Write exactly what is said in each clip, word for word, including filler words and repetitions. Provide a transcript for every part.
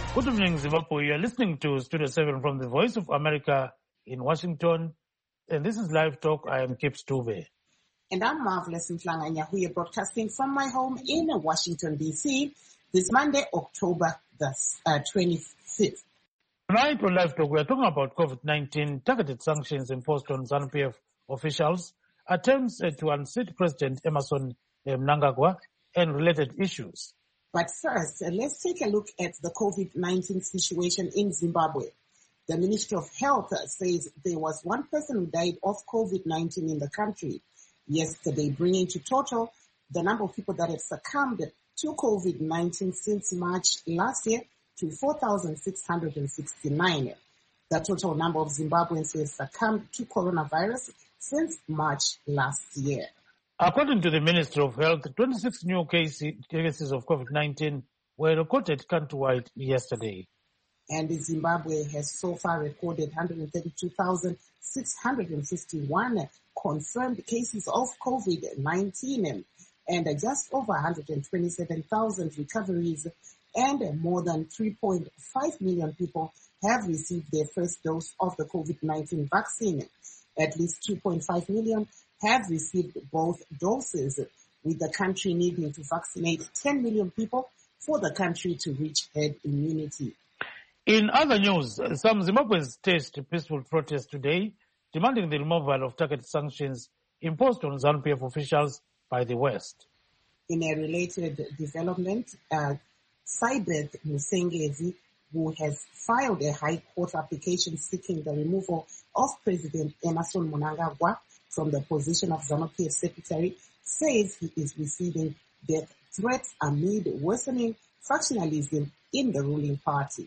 Good evening, Zimbabwe. You are listening to Studio seven from the Voice of America in Washington. And this is Live Talk. I am Kip Stuve. And I'm Marvelous Mflanganya, who are broadcasting from my home in Washington, D C, this Monday, October the uh, twenty-fifth. Tonight on Live Talk, we are talking about COVID nineteen, targeted sanctions imposed on ZANU P F officials, attempts uh, to unseat President Emmerson uh, Mnangagwa, and related issues. But first, uh, let's take a look at the COVID nineteen situation in Zimbabwe. The Ministry of Health uh, says there was one person who died of COVID nineteen in the country yesterday, bringing to total the number of people that have succumbed to COVID nineteen since March last year to four thousand six hundred sixty-nine. The total number of Zimbabweans who have succumbed to coronavirus since March last year. According to the Ministry of Health, twenty-six new cases of COVID nineteen were recorded countrywide yesterday. And Zimbabwe has so far recorded one hundred thirty-two thousand six hundred fifty-one confirmed cases of COVID nineteen and just over one hundred twenty-seven thousand recoveries, and more than three point five million people have received their first dose of the COVID nineteen vaccine. At least two point five million have received both doses, with the country needing to vaccinate ten million people for the country to reach herd immunity. In other news, some Zimbabweans staged peaceful protests today, demanding the removal of targeted sanctions imposed on ZANU P F officials by the West. In a related development, uh, Sybeth Musengezi, who has filed a High Court application seeking the removal of President Emmerson Mnangagwa from the position of ZANU P F Secretary, says he is receiving death threats amid worsening factionalism in the ruling party.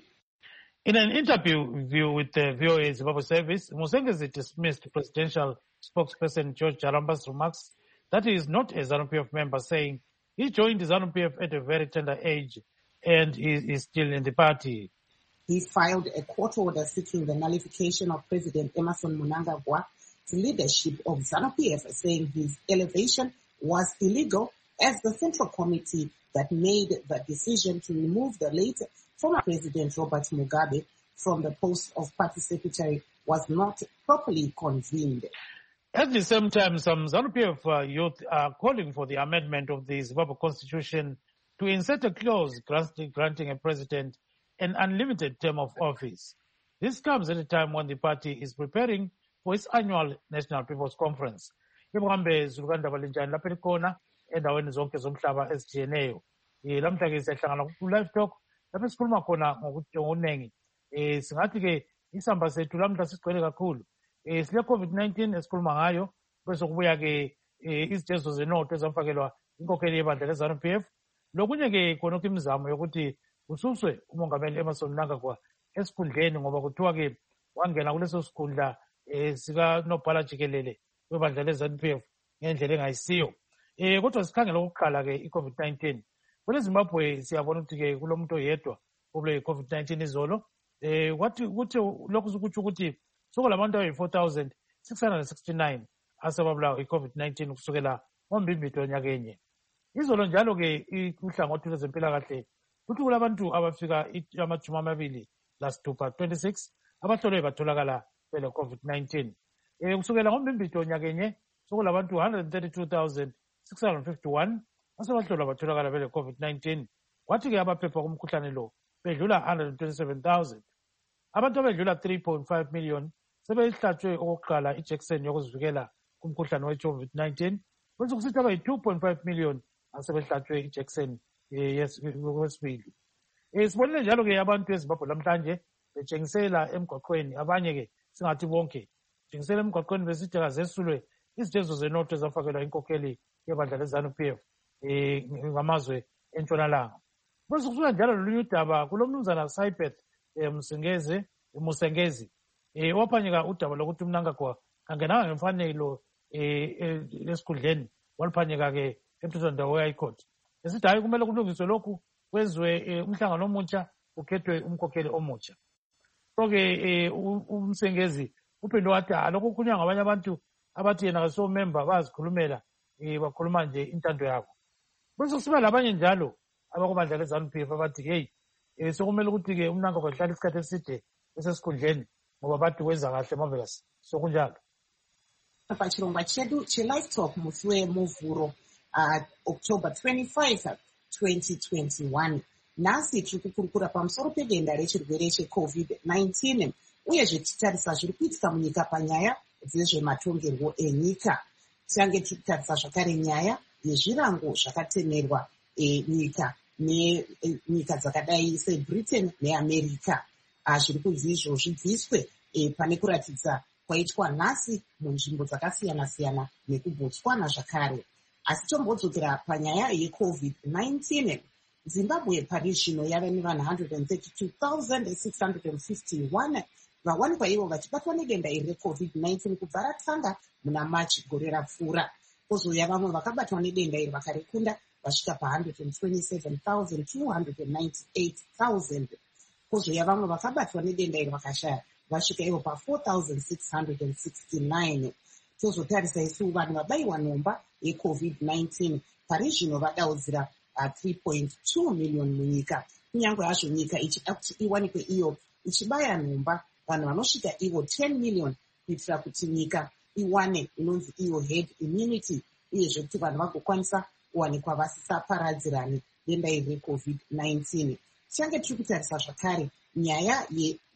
In an interview with the V O A Zimbabwe service, Musengezi dismissed presidential spokesperson George Jaramba's remarks that he is not a ZANU P F member, saying he joined ZANU P F at a very tender age and he is still in the party. He filed a court order seeking the nullification of President Emmerson Mnangagwa to leadership of ZANU P F, saying his elevation was illegal, as the Central Committee that made the decision to remove the late former President Robert Mugabe from the post of party secretary was not properly convened. At the same time, some ZANU P F uh, youth are calling for the amendment of the Zimbabwe Constitution to insert a clause granting, granting a president an unlimited term of office. This comes at a time when the party is preparing for its annual National People's Conference. Ibuhambe zulukanda balinjani lapha ekhona endaweni zonke zomhlaba ezijiyeneyo. Lamhla ke siyahlangana ku Live Talk lapha sikhuluma khona ngokuningi. Eh singathi ke isamba sethu lamhla sigcwele kakhulu. Eh sile COVID nineteen esikhuluma ngayo bese kubuya ke izijezo zenoto ezafakelwa inkokheli yebandla leZANU P F. Lokunye ke khona imizamo yokuthi ususwe umongameli Emmerson Mnangagwa esikhundleni ngoba kuthiwa ke wangena kuleso sikhundla eh sika nobhala jikelele webandla leZANU P F ngendlela engayisiyo. Eh kodwa sikhangela ukuqala ke iCovid nineteen. Kule Zimbabwe siyabona ukuthi ke kulomuntu oyedwa obule iCovid nineteen izolo. Eh wathi ukuthi lokhu ukuthi ukuthi sokulabantu ayi four thousand six hundred sixty-nine asebabulawa iCovid nineteen kusukela ngoMbimbithi onyakenye. Izolo njalo ke uhlangothi lwezempilakahle kuthi kulabantu abafika amajumi amabili lasithupha twenty-six abahlolwe batholakala bele COVID nineteen. Eh kusukela ngoMbimbithi onyakenye sokulabantu one hundred thirty-two thousand six hundred fifty-one asebahlolwa batholakala bele COVID nineteen. Kwathi ke abaphepha kumkhuhlane lo bedlula one hundred twenty-seven thousand. Abantu abedlula three point five million sebehlatshwe okokuqala ijekiseni yokuzivikela kumkhuhlane we-COVID nineteen. Bese kusithi abayi two point five million asebehlatshwe ijekiseni yesibili. Eh sibonile njalo ke abantu eZimbabwe namhlanje betshengisela emgwaqweni, abanye ke singathi bonke betshengisela emgwaqweni besithi kazesulwe izijezo zenoto ezafakelwa inkokheli yebandla leZANU P F eh ngamazwe entshonalanga. Bese kusuka njalo lolunye udaba kulomnumzana Sybeth Musengezi Musengezi eh waphanyeka udaba lokuthi uMnangagwa angenanga ngemfanelo eh lesikhundleni waliphanyeka ke emthethondawo we-High Court. Esithi hayi kumele kulungiswe lokhu kwenziwe umhlangano omutsha ukhethwe umkhokheli omutsha. So ke uMsengezi uphinde wathi lokhu kukhulunywa ngabanye abantu abathi yena so member bazikhulumela eh bakhuluma nje intando yabo. Bese kusiba labanye njalo abakubandla leZANU P F abathi hey um sokumele ukuthi-ke umnanka bahlala isikhathi eside esesikhundleni ngoba bathi wenza kahle Marvelous. So kunjalo. Pachirongwa chedu che-Live Talk musi wemuvhuro uh, October twenty-fifth twenty twenty-one. Nhasi tiri kukurukura pamusoro pedenda rechirwere checovid nineteen uyezve tichitarisa zviri kuitika munyika panyaya dzezvematongerwo enyika. Tiange tiri kutarisa zvakare nyaya yezvirango zvakatemerwa enyika nenyika dzakadai sebritain neamerica. Zviri kunzi izvozvi bviswe pane kuratidza kwaitwa nhasi munzvimbo dzakasiyana-siyana nekubotswana zvakare. Asi tombodzokera panyaya yecovid nineteen. Zimbabwe pari zvino yava nevanhu one hundred thirty-two thousand six hundred fifty-one vawanikwa ivo vachibatwa nedenda iri recovid nineteen kubva ratanga muna March gore rapfuura. Kozouya vamwe vakabatwa nedenda iri vakarekunda vasvika pa one hundred twenty-seven thousand two hundred ninety-eight thousand. Kozouya vamwe vakabatwa nedenda iri vakashaya vasvika ivo pa four thousand six hundred sixty-nine. Tozotarisa isu vanhu vabayiwa nhomba yecovid nineteen pari zvino vadaudzira Uh, three point two million munyika. Kunyange hazvo nyika ichida kuti iwanikwe iyo ichibaya nhomba vanhu vanosvika ivo ten million kuitira kuti nyika iwane inonzi iyo herd immunity, uyezve kuti vanhu vagokwanisa kuwanikwa vasisaparadzirani denda iri recovid nineteen. Tichange tiri kutarisa zvakare nyaya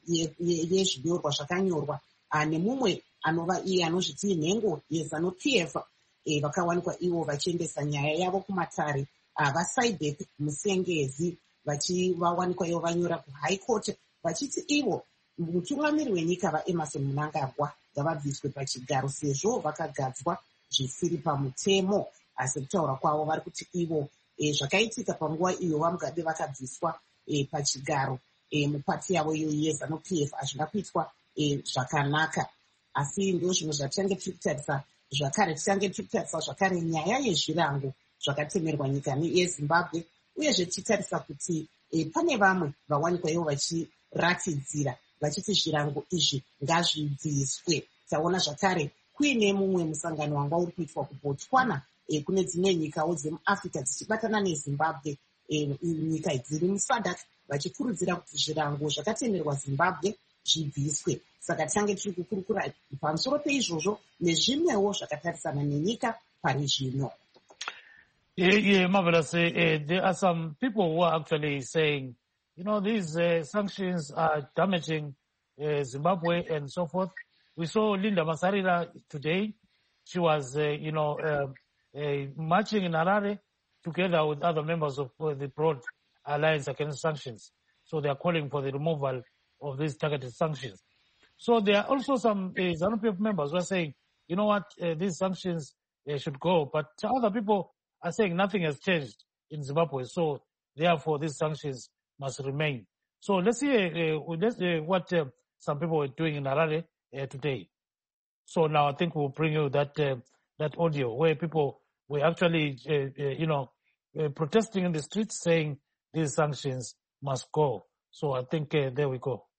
yezvinyorwa zvakanyorwa nemumwe anova iye anozviti nhengo yeZanu-P F e, vakawanikwa ivo vachiendesa nyaya yavo kumatare. Uh, vaSaibek Musengezi vachivawanikwa ivo vanyora kuHigh Court vachiti ivo mutungamiri wenyika vaEmerson Mnangagwa ngavabviswe pachigaro sezvo vakagadzwa zvisiri pamutemo. Asi kutaura kwavo vari kuti ivo e, zvakaitika panguva iyo vamugabe vakabviswa e, pachigaro e, mupati yavo iyo yeZanu-P F hazvina kuitwa e, zvakanaka. Asi ndo zvimwe zvatichange tiri kutarisa zvakare. Tichange tiri kutarisa zvakare nyaya yezvirango zvakatemerwa nyika yeZimbabwe, uyezve tichitarisa kuti e, pane vamwe vawanikwa ivo vachiratidzira vachiti zvirango izvi ngazvibviswe. Taona zvakare kuine mumwe musangano wanga uri kuitwa kubotswana e, kune dzimwe nyikawo dzemuAfrica dzichibatana neZimbabwe, e, nyika dziri muSADC vachikurudzira kuti zvirango zvakatemerwa Zimbabwe zvibviswe. Saka tichange tiri kukurukura pamusoro peizvozvo nezvimwewo zvakatarisana nenyika pari zvino. Yeah, yeah, Marvelous. Uh, uh, there are some people who are actually saying, you know, these uh, sanctions are damaging uh, Zimbabwe and so forth. We saw Linda Masarira today. She was, uh, you know, uh, uh, marching in Harare together with other members of uh, the Broad Alliance Against Sanctions. So they are calling for the removal of these targeted sanctions. So there are also some uh, ZANU-P F members who are saying, you know what, uh, these sanctions uh, should go. But other people are saying nothing has changed in Zimbabwe, so therefore these sanctions must remain. So let's see uh, let's, uh, what uh, some people were doing in Harare uh, today. So now I think we'll bring you that uh, that audio where people were actually, uh, uh, you know, uh, protesting in the streets saying these sanctions must go. So I think uh, there we go.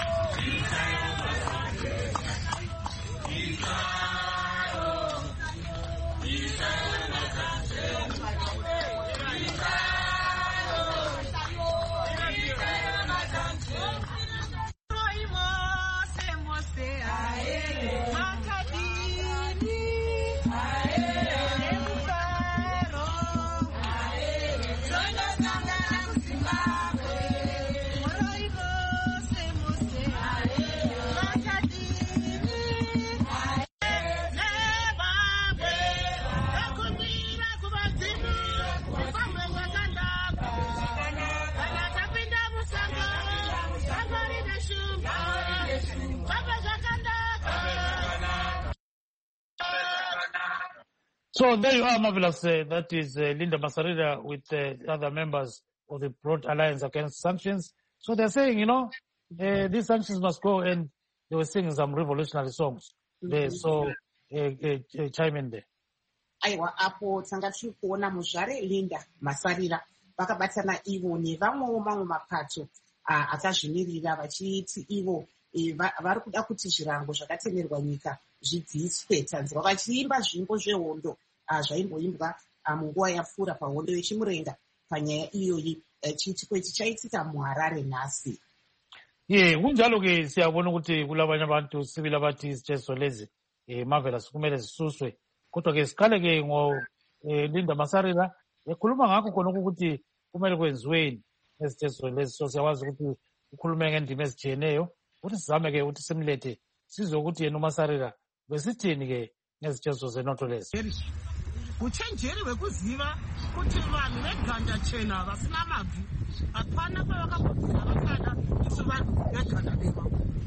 So there you are, Marvelous. Uh, that is uh, Linda Masarira with uh, other members of the Broad Alliance Against Sanctions. So they're saying, you know, uh, these sanctions must go, and they were singing some revolutionary songs. Mm-hmm. They so uh, uh, uh, chime in there. Aiwa apo tanga tiri kuona muzvare Linda Masarira vakabatana ivo nevamwewo mamwe mapato akazvimirira vachiti ivo vari kuda kuti zvirango zvakatemerwa nyika zvibviswe. Tanzwa vachiimba zvimbo zvehondo zvaimboimbwa munguva yapfuura pahondo yechimurenga panyaya iyoyi chiitiko ichi chaitika muharare nhasi. Ye kunjalo ke siyabona ukuthi kulabanye abantu sibili abathi izitshezo lezi eh marvelous kumele zisuswe, kodwa ke siqale ke ngo Linda Masarira ekhuluma ngakho khona ukuthi kumele kwenziweni ezitshezo lezi. So siyakwazi ukuthi ukhulume ngendima ezijiyeneyo ukuthi sizame ke ukuthi simlethe sizwe ukuthi yena uMasarira besithini ke ngezitshezo zenotho lezi. Uchenjeri wekuziva kuti vanhu veganda chena vasina mabvi hapana pavakambobvira vakada isu vanhu veganda dema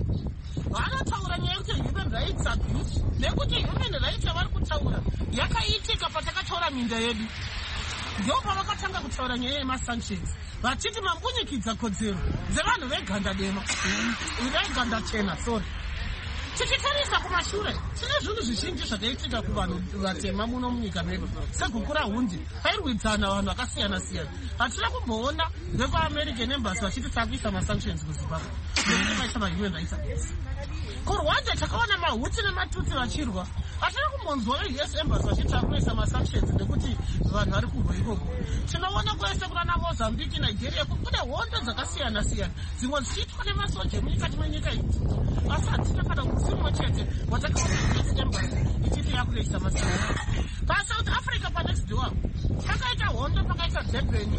vanotaura nyaya yekuti human rights abuse nekuti human rights yavari kutaura yakaitika patakataura minda yedu, ndo pavakatanga kutaura nyaya yemasanctions vachiti mambunyikidza kodzero dzevanhu veganda dema veganda chena. Sorry, tichitarisa kumashure tine zvinhu zvizhinji zvakaitika kuvanhu vatema muno munyika medu sekukura hundi pairwidzana vanhu vakasiyana siyana. Hatina kumboona vekuamerican embassy vachiti takuisa masanctions kuzimbabwe nekuti vaita mahuman rights abuse. Kurwanda takaona mahuti nematutsi vachirwa, hatina kumbonzwa veus embassy vachiti takuisa masanctions nekuti vanhu vari kurwa ikoko. Tinoona kwese kunana Mozambique, Nigeria kune hondo dzakasiyana siyana dzimwe dzichiitwa nemasoja emunyikati menyika idzi, asi hatina kana musimwe chete watakaona embassy ichiti yakuisa masanctions. PaSouth Africa panext door pakaita hondo, pakaita Durban,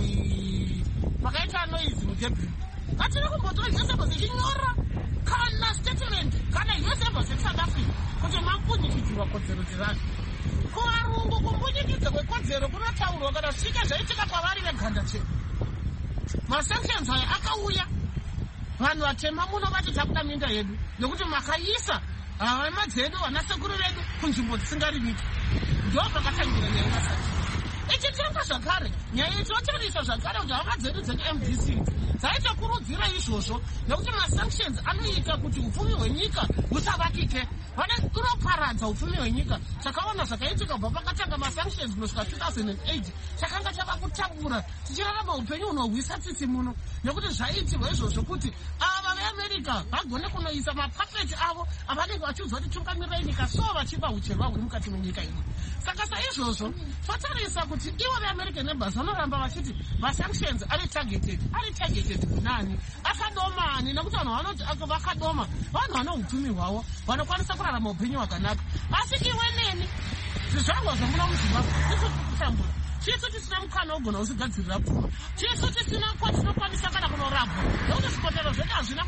pakaita noise muDurban. Hatina kumbotora U S embassy ichinyora kana statement kana U S embassy South Africa kuti mapunyikidzwa kodzero dzevanhu. Kuvarungu kumbunyikidza kwekodzero kunotaurwa kana svika zvaitika kwavari veganda chena. Masanctions aya akauya vanhu vatema muno vati takuda minda yedu nekuti makaisa hama dzedu vanasekuru vedu kunzvimbo dzisingarimiki, ndo pakatangira nyaya yemasanctions. Ichitanga zvakare nyaya itotarisa zvakare kuti hama dzedu dzeku-M D C dzaitokurudzira izvozvo nekuti masanctions anoita kuti upfumi hwenyika husavakike, vane unoparadza upfumi hwenyika. Takaona zvakaitika kubva pakatanga masanctions kusvika two thousand eight takanga tava kutambura tichirarama upenyu hunohwisa tsitsi muno nekuti zvaitirwa izvozvo kuti ava veamerica vagone kunoisa mapapeti avo avanenge vachiudzwa kuti tungamirai nyika so vachipa ucherwa huri mukati menyika ino. Saka saizvozvo totarisa kuti ivo veamerican embassy vanoramba vachiti masanctions ari targeted ari targeted kunani, akadomani nekuti vanhu vanoti vakadoma vanhu vane upfumi hwavo vanokwanisa kurarama upenyu hwakanaka. Asi iwe neni zvizvarwa zvomuno muZimbabwe isu tikutambura, chisu tisina mukana wogona usigadzirira pfuma, chisu tisina kwatinokwanisa kana kunorapwa nekuti zvikotero zvedu hazvina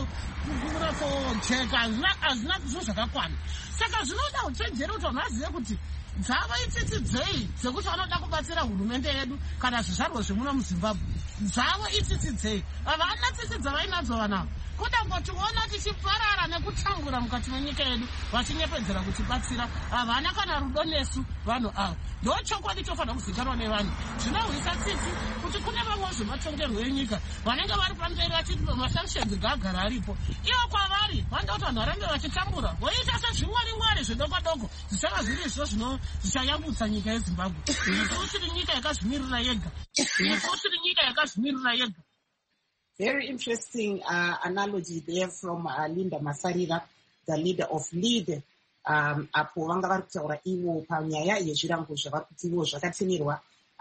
kunatsojeka, hazvina zvinhu zvakakwana. Saka zvinoda uchenjeri kuti vanhu vazive kuti dzava itsitsi dzei dzekuti vanoda kubatsira hurumende yedu kana zvizvarwa zvemuno muZimbabwe, dzavo itsitsi dzei. Havana tsitsi dzavainadzo vanavo, kuda ngotiona tichiparara nekutambura mukati menyika yedu vachinyepedzera kutibatsira. Havana kana rudo nesu vanhu ava, ndo chokwadi chofanira kuzikanwa nevanhu. Zvinohwisa tsitsi kuti kune vamwe zvematongerwo enyika vanenge vari pamberi vachiti masanctions gaagara aripo, ivo kwavari vanoda kuti vanhu varambe vachitambura voita sezvimwarimwari zvidoko doko zvichava zviri zvo zvino zvichayambutsa nyika yeZimbabwe. Isu tiri nyika yakazvimirira yega, isu tiri nyika yakazvimirira yega. Very interesting uh, analogy there from uh, Linda Masarira, the leader of LEAD. Um, apo vanga vari kutaura ivo panyaya yezvirango zvavari kuti ivo zvakatimirwa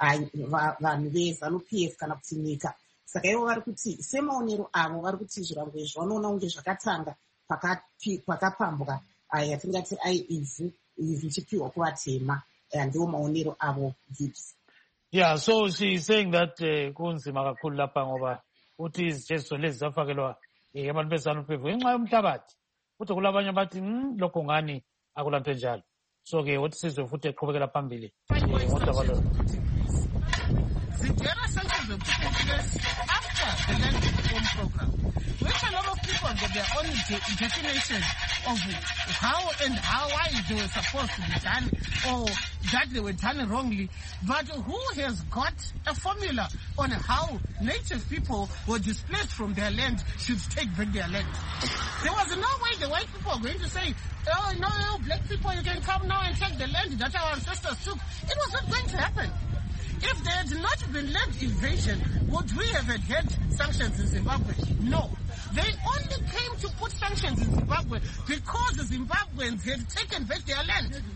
vanhu veZANU-P F kana kuti nyika. Saka ivo vari kuti semaonero avo vari kuti zvirango izvi vanoona kunge zvakatanga pakapambwa yatingati ai ivhu zvichipiwa kuvatema, ndiwo maonero avo. Yeah, so she is saying that kunzima kakhulu lapha ngoba uthi izitshezo lezi zafakelwa abantu beZANU-P F ngenxa yomhlabathi, futhi kulabanye bathi lokho ngani akulanto enjalo. So ke uthi sizwe futhi eqhubekela phambili ngodaba. Zidera sanctions of after the land reform program, which a lot of people got their own de- definition of how and how why they were supposed to be done or that they were done wrongly. But who has got a formula on how native people were displaced from their land should take back their land? There was no way the white people were going to say, oh, no, no, black people, you can come now and take the land that our ancestors took. It was not going to happen. If there had not been land invasion, would we have had sanctions in Zimbabwe? No. They only came to put sanctions in Zimbabwe because the Zimbabweans had taken back their land.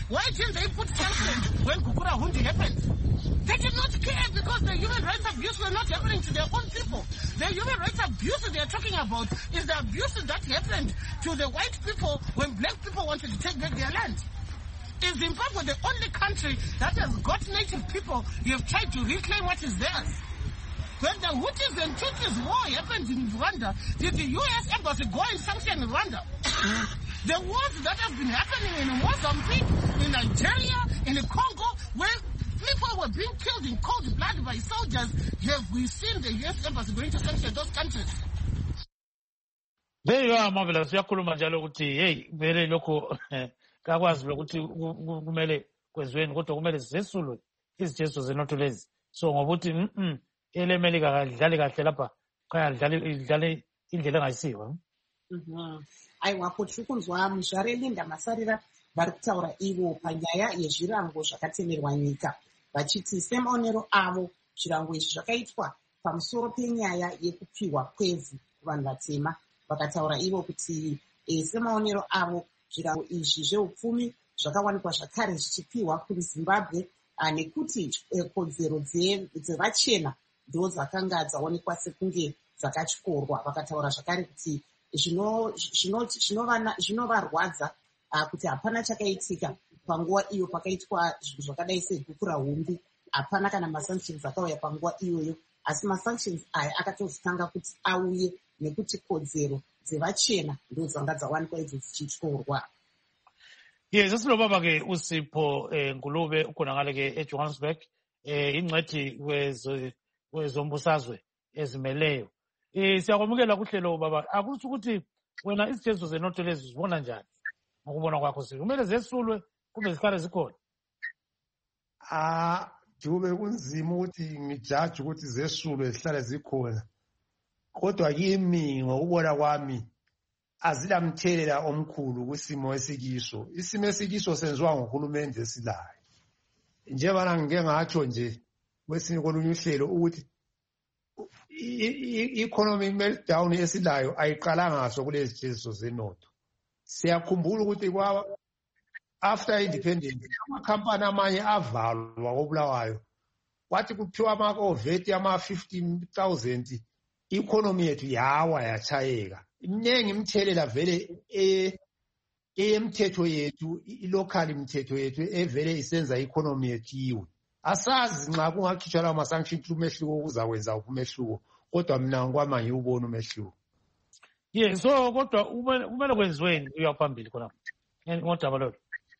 Why didn't they put sanctions when Kukura Hundi happened? They did not care because the human rights abuse were not happening to their own people. The human rights abuse they are talking about is the abuse that happened to the white people when black people wanted to take back their land. Is Zimbabwe the only country that has got native people who have tried to reclaim what is theirs? When the Hutus and Tutsis war happened in Rwanda, did the U S embassy go and sanction Rwanda? The wars that have been happening in Mozambique, in Nigeria, in the Congo, where people were being killed in cold blood by soldiers, have we seen the U S embassy going to sanction those countries? There you are, Marvelous. Yakhuluma njalo ukuthi hey vele lokho kakwazi lokuthi kumele kwezweni kodwa kumele sizesulwe izijesu zenotho lezi. So ngokuthi mhm elemelika kadlali kahle lapha qha dlali idlale indlela engayisiwa. Mhm. Aiwa Pochukunzwa Muzvare Linda Masarira vari kutaura ivo panyaya yezvirango zvakatemerwa nyika vachiti semaonero avo zvirango izvi zvakaitwa pamusoro penyaya yekupiwa kwevhu kuvanhu vatema. Vakataura ivo kuti e, semaonero avo zvirango izvi zveupfumi zvakawanikwa zvakare zvichipiwa kuzimbabwe nekuti e, kodzero dzevachena ndo dzakanga dzaonekwa sekunge dzakatyorwa. Vakataura zvakare kuti zvinovarwadza kuti hapana chakaitika panguva iyo pakaitwa zvinhu zvakadai segukura humbi. Hapana kana masanctions akauya panguva iyoyo, asi masanctions aya akatozotanga kuti auye nekuti kodzero dzevachena ndo dzanga dzawanikwa idzo dzichityorwa. Yes, asilobaba ke uSipho Ngulube ukhonakala ke eJohannesburg ingcwethi wezombusazwe ezimeleyo. Eh siyakwamukela kuhlelo baba. Akuthi ukuthi wena izijesu zenotho lezi zibona njani? Ngokubona kwakho sisi kumele zesulwe kube zikhale zikhona. Ah Dube kunzima ukuthi ngijaji ukuthi zesulwe zihlale zikhona. Kodwa kimi ngokubona kwami azilamthelela omkhulu kwisimo esikiso. Isimo esikiso senziwa nguhulumende esilayo. Njengoba ngike ngatsho nje kwesinye kolunye uhlelo ukuthi i-economic meltdown esilayo ayiqalanga ngaso kulezi jesu zenotho. Siyakhumbula ukuthi kwa after independence amakhampani amanye avalwa koBulawayo. Kwathi kuphiwa ama-oveti ama-fifteen thousand i-economy yethu yawa yachayeka. Iningi imthelela vele eyemthetho yethu i-local imthetho yethu evele isenza i-economy yethu yiwe. Asazi nxa kungakhitshwa lawo ma-sanctions umehluko ukuzakwenza umehluko, kodwa mina ngokwamanje ubona umehluko. Yes, so kodwa kumele kwenziweni uyaphambili khona. Ngodaba lolo.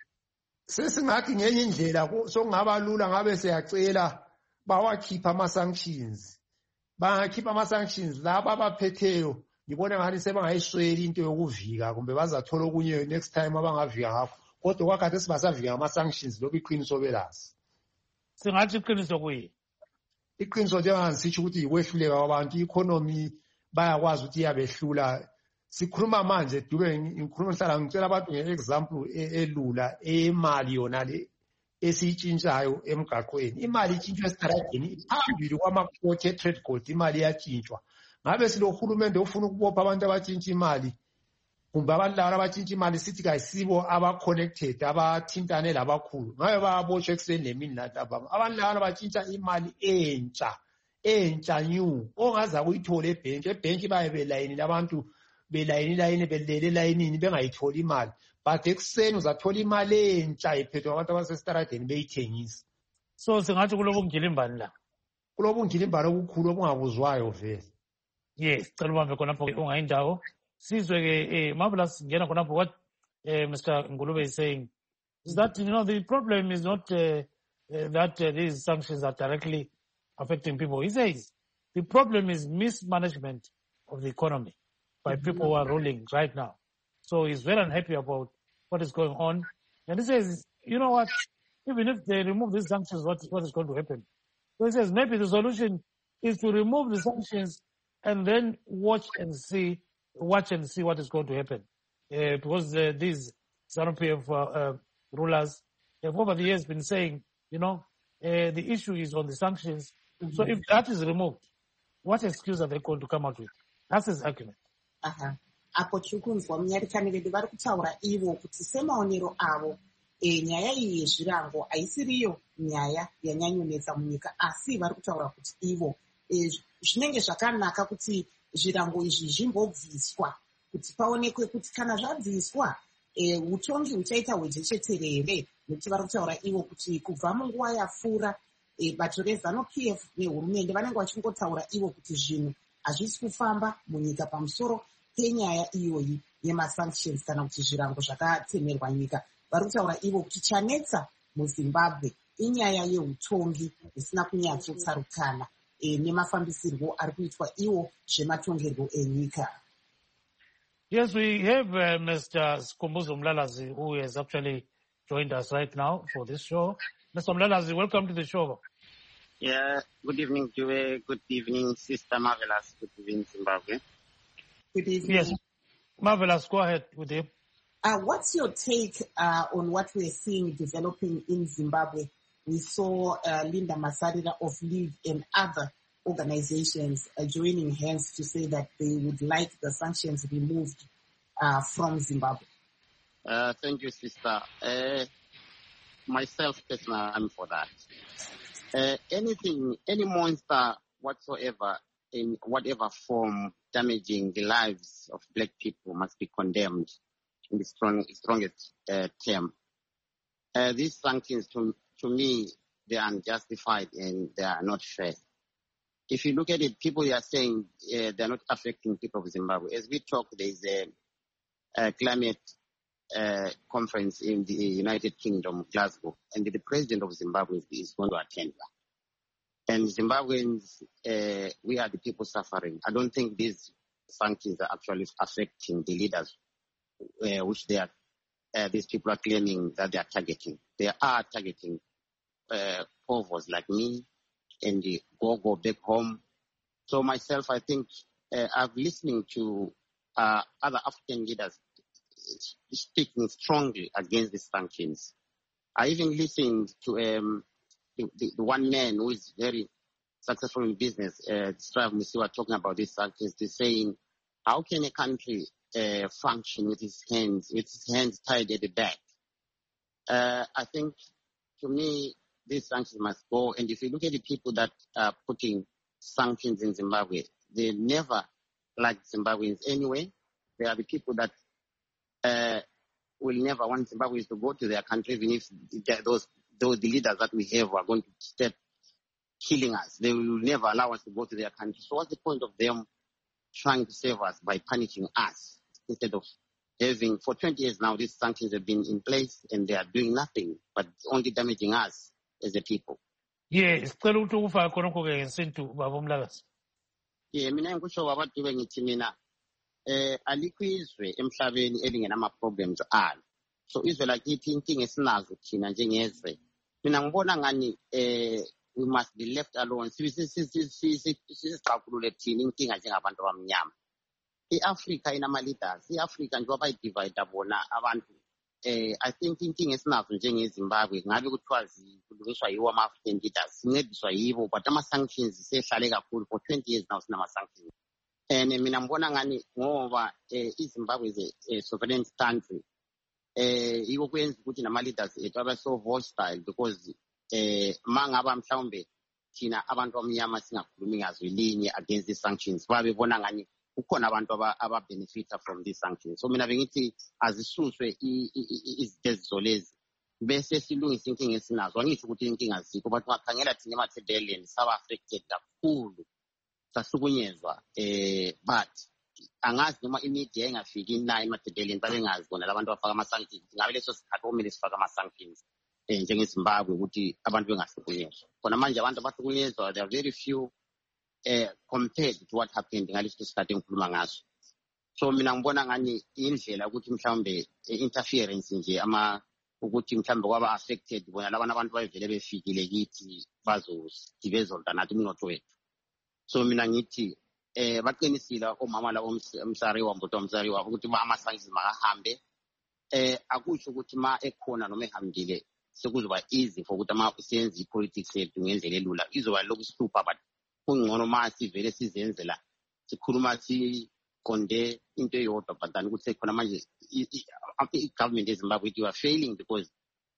Sesingathi ngenye indlela sokungaba lula ngabe siyacela bawakhipha ama-sanctions. Bangakhipha ama-sanctions laba abaphetheyo ngibona ngathi sebangayisweli into yokuvika kumbe bazathola okunye next time abangavika ngakho. Kodwa kwakade sibasavika ama-sanctions lokho iqiniso belasi. Singathi iqiniso kuyi. Iqiniso njengoba ngisitsho ukuthi ikwehluleka kwabantu i-economy bayakwazi ukuthi iyabehlula. Sikhuluma manje Dube ngikhuluma nhlala ngicela abantu nge-example elula emali yona le esiyitshintshayo emgaqweni. Imali itshintshwa esitaradeni phambili kwama-quote trade gold imali iyatshintshwa. Ngabe silohulumende ofuna ukubopha abantu abatshintsha imali kumbe abantu laba abatshintsha imali sithi kayisibo aba-connected abathintane labakhulu ngabe bayaboshwa ekuseni nemini nantambama. Abantu laba abatshintsha imali entsha entsha new ongaza kuyithola ebhenki. Ebhenki baye belayinile abantu belayini layini belele layinini bengayitholi imali, but ekuseni uzathola imali entsha iphethwe abantu abasestaradeni beyithengisa. So singathi kulobungilimbani la. Kulobungilimbani okukhulu obungabuzwayo vele. Yes, cela ubambe khonapho ungayindawo. Sizwe ke Marvelous ngena khonapho what uh, Mister Ngulube is saying is that you know the problem is not uh, uh, that uh, these sanctions are directly affecting people. He says the problem is mismanagement of the economy by mm-hmm. people who are ruling right now. So he's very unhappy about what is going on. And he says, you know what, even if they remove these sanctions, what, what is going to happen? So he says maybe the solution is to remove the sanctions and then watch and see, watch and see what is going to happen. Uh, because uh, these ZANU-P F uh, uh, rulers have over the years been saying, you know, uh, the issue is on the sanctions. Mm-hmm. So if that is removed, what excuse are they going to come out with? That's his argument. Aha. Apo chikunzwa munyarikani vedu vari kutaura ivo kuti semaonero avo e, nyaya iyi yezvirango haisiriyo nyaya yanyanyonetsa munyika, asi vari kutaura kuti ivo e, zvinenge zvakanaka kuti zvirango izvi zvimbobviswa kuti paonekwe kuti kana zvabviswa e, utongi huchaita hwejechetere here, nekuti vari kutaura ivo kuti kubva munguva yapfuura e, bato rezanu-P F nehurumende vanenge vachingotaura ivo kuti zvinhu hazvisi kufamba munyika pamusoro penyaya iyoyi yemasanctions kana kuti zvirango zvakatemerwa nyika. Vari kutaura ivo kuti chanetsa muZimbabwe inyaya yeutongi isina kunyatsotsarukana e, nemafambisirwo ari kuitwa iwo zvematongerwo enyika. Yes, we have uh, Mister Sikhumbuzo Mlalazi, who has actually joined us right now for this show. Mister Mlalazi, welcome to the show. Yeah, good evening, Joe. Good evening, Sister Marvelous. Good evening, Zimbabwe. Good evening. Yes, Marvelous, go ahead with you. Uh, what's your take uh, on what we're seeing developing in Zimbabwe? We saw uh, Linda Masarira of Leave and other organizations uh, joining hands to say that they would like the sanctions removed uh, from Zimbabwe. Uh, thank you, Sister. Uh, myself, personally, I'm for that. Uh, anything, any monster whatsoever, in whatever form, damaging the lives of Black people must be condemned in the strong, strongest uh, term. Uh, these sanctions, to, to me, they are unjustified and they are not fair. If you look at it, people are saying uh, they're not affecting people of Zimbabwe. As we talk, there is a, a climate uh, conference in the United Kingdom, Glasgow, and the president of Zimbabwe is, is going to attend that. And Zimbabweans, uh, we are the people suffering. I don't think these sanctions are actually affecting the leaders, uh, which they are, uh, these people are claiming that they are targeting. They are targeting uh, povos like me and the go-go back home. So myself, I think uh, I'm listening to uh, other African leaders speaking strongly against the sanctions. I even listened to um, the, the, the one man who is very successful in business, uh, Strive Musiwa, talking about these sanctions. They're saying, how can a country uh, function with its hands, with its hands tied at the back? Uh, I think, to me, these sanctions must go. And if you look at the people that are putting sanctions in Zimbabwe, they never liked Zimbabweans anyway. They are the people that uh, will never want Zimbabweans to go to their country, even if those, those the leaders that we have are going to start killing us. They will never allow us to go to their country. So what's the point of them trying to save us by punishing us instead of having, for twenty years now, these sanctions have been in place and they are doing nothing but only damaging us as a people. Yes, cela ukuthi ufa khona konke ngesintu baba uMlalazi. Yeah, mina ngikusho babadube ngithi mina eh alikho izwe emhlabeni elingenama problems alo. So izwe lakithi inkinga esinazo thina njengezwe. Mina ngibona ngani eh we must be left alone. Sisiqaqulule thina inkinga njengabantu abamnyama. I-Africa inama leaders, i-Africa njengoba bayidivide bona abantu. Eh, I think inkinga esinazo njengeZimbabwe ngabe kuthiwa kulungiswa yiwo ama-African leaders sincediswa yibo, but ama-sanctions sehlale kakhulu for twenty years now sinama-sanctions. And mina ngibona ngani ngoba eh, iZimbabwe is a sovereign country, eh yiko kwenza ukuthi nama-leaders ethu abe so hostile because eh mangaba mhlawumbe thina abantu abamnyama singakhulumi ngazo linye against these sanctions babebona ngani kukhona abantu aba-benefita from these sanctions. So mina bengithi azisuswe izinto lezi bese silungisa inkinga esinazo. Angisho ukuthi inkinga azikho, but ungakhangela thina emathebeleni saba-affected kakhulu, sahlukunyezwa. Eh, but angazi noma imedia engafiki nayo emathebeleni babengazi bona labantu abafaka ama-sanctions. Ngabe leso sikhathi omele sifaka ama-sanctions eh njengeZimbabwe ukuthi abantu bengahlukunyezwa. Khona manje abantu abahlukunyezwa they are very few Uh, compared to what happened ngaleso sikhathi engikhuluma ngaso. So mina ngibona ngani indlela ukuthi mhlawumbe interference nje ama ukuthi mhlawumbe kwaba affected bona labana abantu bayivele befikile kithi bazodibezolta nathi umnotho wethu. So mina ngithi eh baqinisile omama la omsariwa mboto omsariwa ukuthi ama-sanctions makahambe. Eh akusho ukuthi ma ekhona noma ehambile sekuzoba easy for ukuthi ama senze politics yethu ngendlela elula. Izoba lokuhlupha but kungcono masi vele sizenzela sikhuluma siqonde into eyodwa but then ukuthi khona manje i-government eZimbabwe you are failing because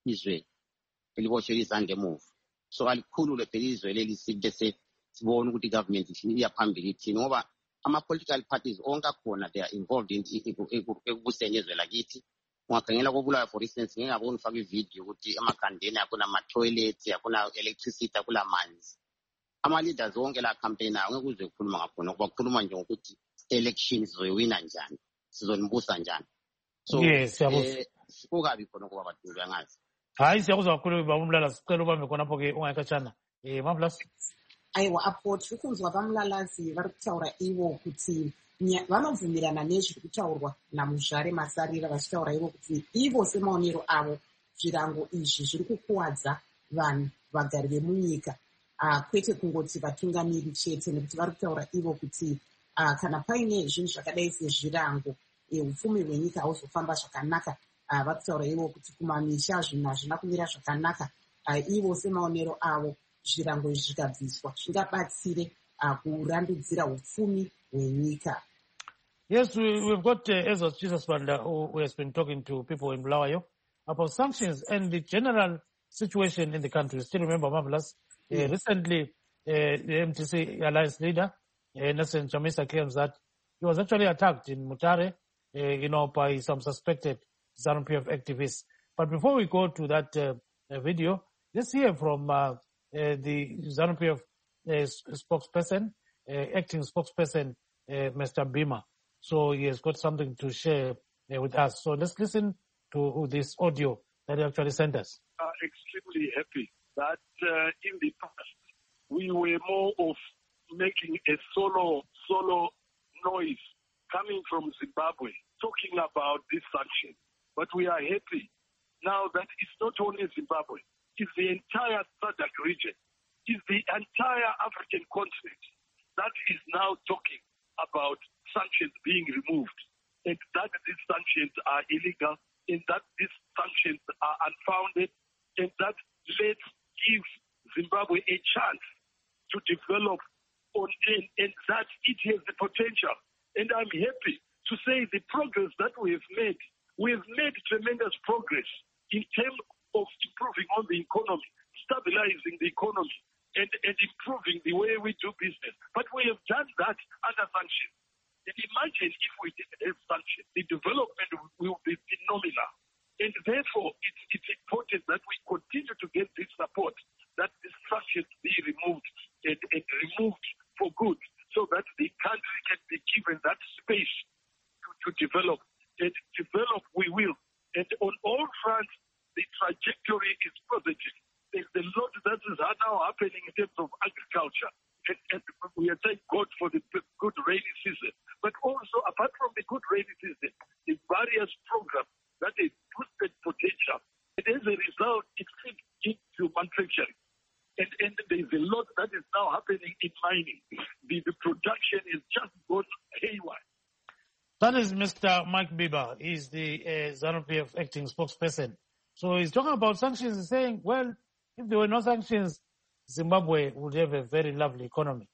izwe eliboshwe izandla emuva. So alikhulule phela izwe leli sibese sibone ukuthi government iya phambili ithini ngoba ama-political parties onke akhona they are involved in ekubuseni ezwe lakithi. Ungakhangela kobulawayo for instance ngeke ngabona ufake ivideo ukuthi emakhandeni akuna ama-toilets akuna electricity akula manzi. Ama-leaders wonke la campaign awo ngeke uzwe kukhuluma ngakhona kuba kukhuluma nje ngokuthi election sizoyiwina njani sizonibusa njani. So yes eh kukabi khona kuba abantu bangazi. Hayi siyakuzwa kakhulu baba uMlala sicela ubambe khonapho ke ungayikhatshana. Eh Marvelous. Aiwa apoti ukunzwa vamulalazi vari kutaura ivo kuti vanovhumirana nezviri kutaurwa naMuzvare Masarira vachitaura ivo kuti ivo semaonero avo zvirango izvi zviri kukuwadza vanhu vagari vemunyika kwete kungoti vatungamiri chete nekuti vari kutaura ivo kuti kana paine zvinhu zvakadai sezvirango upfumi hwenyika hauzofamba zvakanaka. Vari kutaura ivo kuti kumamisha zvinhu hazvina kumira zvakanaka. Ivo semaonero avo zvirango izvi zvikabviswa zvingabatsire kurandudzira upfumi hwenyika. Yes, we, we've got uh, Ezos Jesus Banda who, who has been talking to people in Bulawayo about sanctions and the general situation in the country. Still remember, Marvelous, uh, recently uh, the M T C Alliance leader, uh, Nelson Chamisa, claims that he was actually attacked in Mutare, uh, you know, by some suspected ZANU P F activists. But before we go to that uh, uh, video, let's hear from uh, uh, the ZANU P F uh, spokesperson, uh, acting spokesperson, uh, Mister Bima. So he has got something to share uh, with us. So let's listen to this audio that he actually sent us. I'm extremely happy that uh, in the past we were more of making a solo solo noise coming from Zimbabwe talking about this sanction. But we are happy now that it's not only Zimbabwe, it's the entire SADC region, it's the entire African continent that is now talking about sanctions being removed, and that these sanctions are illegal, and that these sanctions are unfounded, and that let's give Zimbabwe a chance to develop on and, and that it has the potential. And I'm happy to say the progress that we have made, we have made tremendous progress in terms of improving on the economy, stabilizing the economy, and, and improving the way we do business. But we have done that under sanctions. And imagine if we didn't have sanctions, the development will be phenomenal. And therefore, it's, it's important that we continue to get this support, that these sanctions be removed and, and removed for good, so that the country can be given that space to, to develop. And develop we will. And on all fronts, the trajectory is positive. There's a lot that is now happening in terms of agriculture. And, and we are thank God for the good rainy season. But also, apart from the good rainy season, the various programs that is boosted potential. And as a result, it feeds into manufacturing. And, and there is a lot that is now happening in mining. The, the production is just gone haywire. That is Mister Mike Bieber. He's the uh, ZANU P F acting spokesperson. So he's talking about sanctions. He's saying, well, if there were no sanctions, Zimbabwe would have a very lovely economy.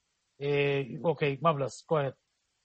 Uh, okay, Marvelous, go ahead.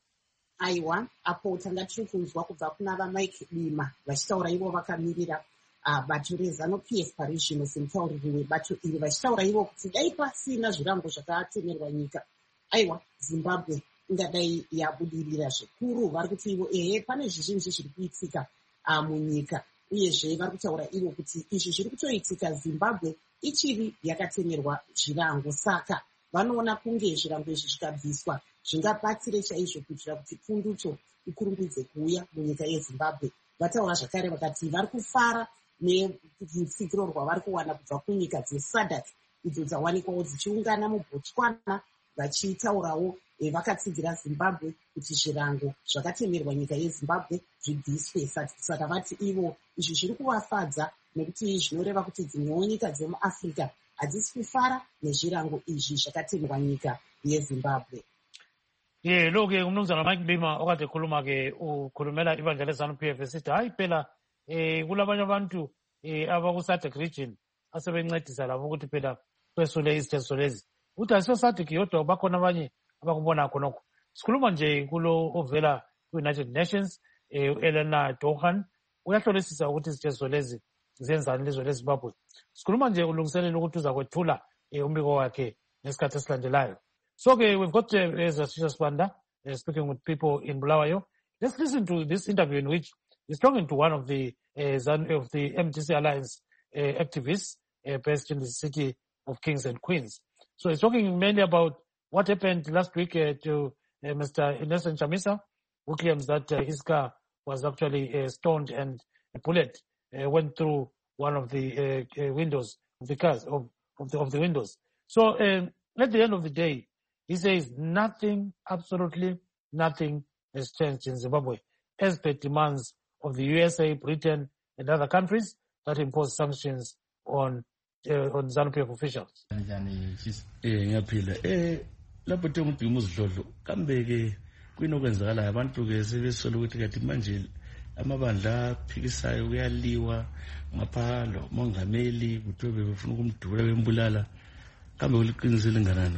Aiwa, apo tanga tiri kunzwa kubva kuna vaMike Bima vachitaura ivo vakamirira bato reZANU P F parishino semutauriri webato iri vachitaura ivo kuti dai pasina zvirango zvakatemerwa nyika, aiwa Zimbabwe ingadai yabudirira zvikuru. Vari kuti ivo ehe pane zvizhinji zviri kuitika munyika, uyezve vari kutaura ivo kuti izvi zviri kutoitika Zimbabwe ichiri yakatemerwa zvirango. Saka vanoona kunge zvirango izvi zvikabviswa zvingabatsire chaizvo kuitira kuti pundutso ikurumbidze kuuya munyika yeZimbabwe. Vataura zvakare vakati vari kufara nerutsigiro rwavari kuwana kubva kunyika dzeSADC idzo dzawanikwawo dzichiungana muBotswana vachitaurawo vakatsigira Zimbabwe kuti zvirango zvakatemerwa nyika yeZimbabwe zvibviswe. Saka vati ivo izvi zviri kuvafadza nekuti zvinoreva kuti dzimwewo nyika dzemuAfrica hadzisi kufara nezvirango izvi zvakatemerwa nyika yeZimbabwe. Ye lo ke umnumzana Mike Bima okade khuluma ke ukhulumela ibandla leZANU P F esithi hayi phela eh kulabanye abantu eh abaku-SADC region asebencedisa labo ukuthi phela kwesule izithetho lezi. Uthi asiyo-SADC yodwa bakhona abanye abakubona khonokho. Sikhuluma nje kulo ovela ku-United Nations, eh Elena Dohan, uyahlolisisa ukuthi izithetho lezi zenzani lizwe leZimbabwe. Sikhuluma nje ulungiselela ukuthi uzakwethula umbiko wakhe ngesikhathi esilandelayo. So okay, we've got uh, Zasisha Sibanda uh, speaking with people in Bulawayo. Let's listen to this interview in which he's talking to one of the uh, of the M D C Alliance uh, activists uh, based in the city of Kings and Queens. So he's talking mainly about what happened last week uh, to uh, Mister Innocent Chamisa, who claims that uh, his car was actually uh, stoned and a bullet uh, went through one of the uh, uh, windows of the cars of of the, of the windows. So um, at the end of the day, he says nothing, absolutely nothing has changed in Zimbabwe as per demands of the U S A, Britain, and other countries that impose sanctions on uh, on ZANU-P F officials. Lapho ke umdimo uzidlodlo kambe ke kwinokwenzakala abantu ke sebesola ukuthi kathi manje amabandla aphikisayo kuyaliwa ngaphalo mongameli kuthiwe befuna ukumdubula bembulala kambe kuliqinisele nganalo.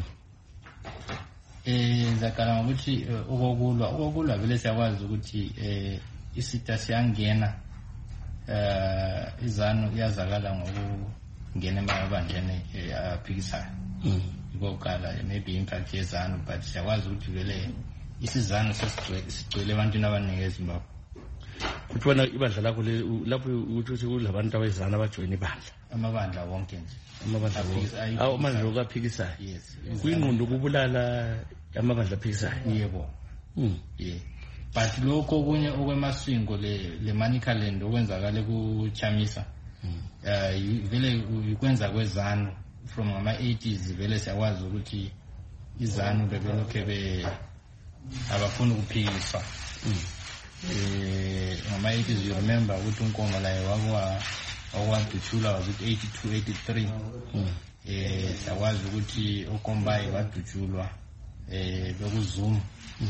Eh zakala ukuthi okokulwa okokulwa vele siyakwazi ukuthi eh isita siyangena eh izanu iyazakala ngokungena emabandleni aphikisayo. Ngokala maybe impact yezanu but siyakwazi ukuthi vele isizanu sesigcwele ebantwini abaningi eZimbabwe. Kuthiwa ibandla lakho lapho ukuthi kulabantu abayizana abajoyina ibandla amabandla wonke nje amabandla wonke awu manje lokaphikisayo. Yes, kuyingqondo kubulala amabandla aphikisayo. Yebo. Mm. Yeah. But lokho kunye okwemasingo le le Manicaland okwenzakala kuChamisa eh vele ukwenza kwezanu from ama eighties vele siyakwazi ukuthi izanu bebelokhe be abafuna ukuphikisa. Eh ngama eighties you remember ukuthi uNkomo la wakwa wakwaduchula was it eighty-two eighty-three. Eh siyakwazi ukuthi uKombayi waduchulwa eh bekuzuma.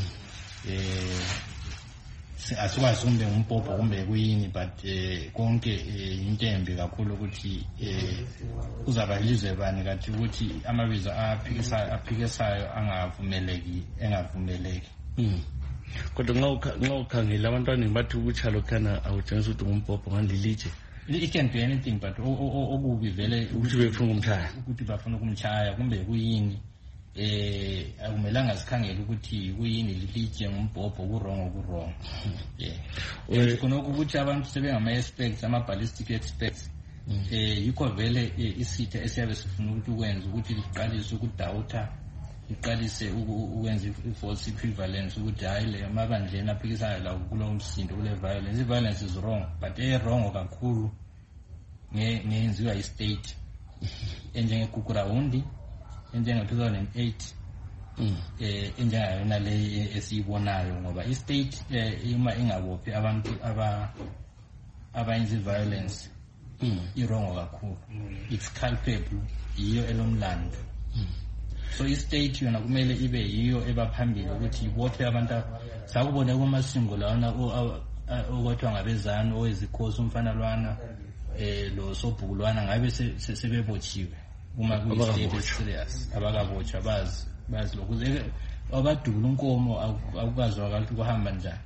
Eh asikwazi kumbe umpopho kumbe kuyini but eh konke into embi kakhulu ukuthi eh uzaba lizwe bani kathi ukuthi amabizo aphikisayo aphikisayo angavumeleki engavumeleki. Mhm. Kodwa ngawukhangela abantwana bathi ukuchalo kana awutshengisa ukuthi umpopho ngandilije. It can be anything but okubi vele ukuthi befuna ukumchaya ukuthi bafuna ukumchaya kumbe kuyini eh akumelanga sikhangele ukuthi kuyini lilije ngumbhobho kurongo kurongo. Yeah. Khona ukuthi abantu sebengama experts ama ballistic experts eh yikho vele isitha esiyabe sifuna ukuthi ukwenza ukuthi liqalise ukudawutha iqalise ukwenza i-false equivalence ukuthi hayi le amabandleni aphikisayo la kulo umsindo kule violence. I-violence is wrong but eh wrong kakhulu ngenziwa i-state enjengegugura hundi enjenga two thousand eight eh enjenga yona le esiyibonayo ngoba i-state ima ingabophi abantu aba abayenza violence i-wrong kakhulu. It's culpable iyo elomlando. So i-state yona kumele ibe yiyo ebaphambili ukuthi ibophe abantu sakubona kumasingo lawana okwathiwa ngabezanu owezikhosi umfana lwana eh lo sobhukulwana ngabe sebebotshiwe uma ku-state serious abakabotshwa bazi bazi lokuze abadubula unkomo akukazi wakanti kuhamba njani.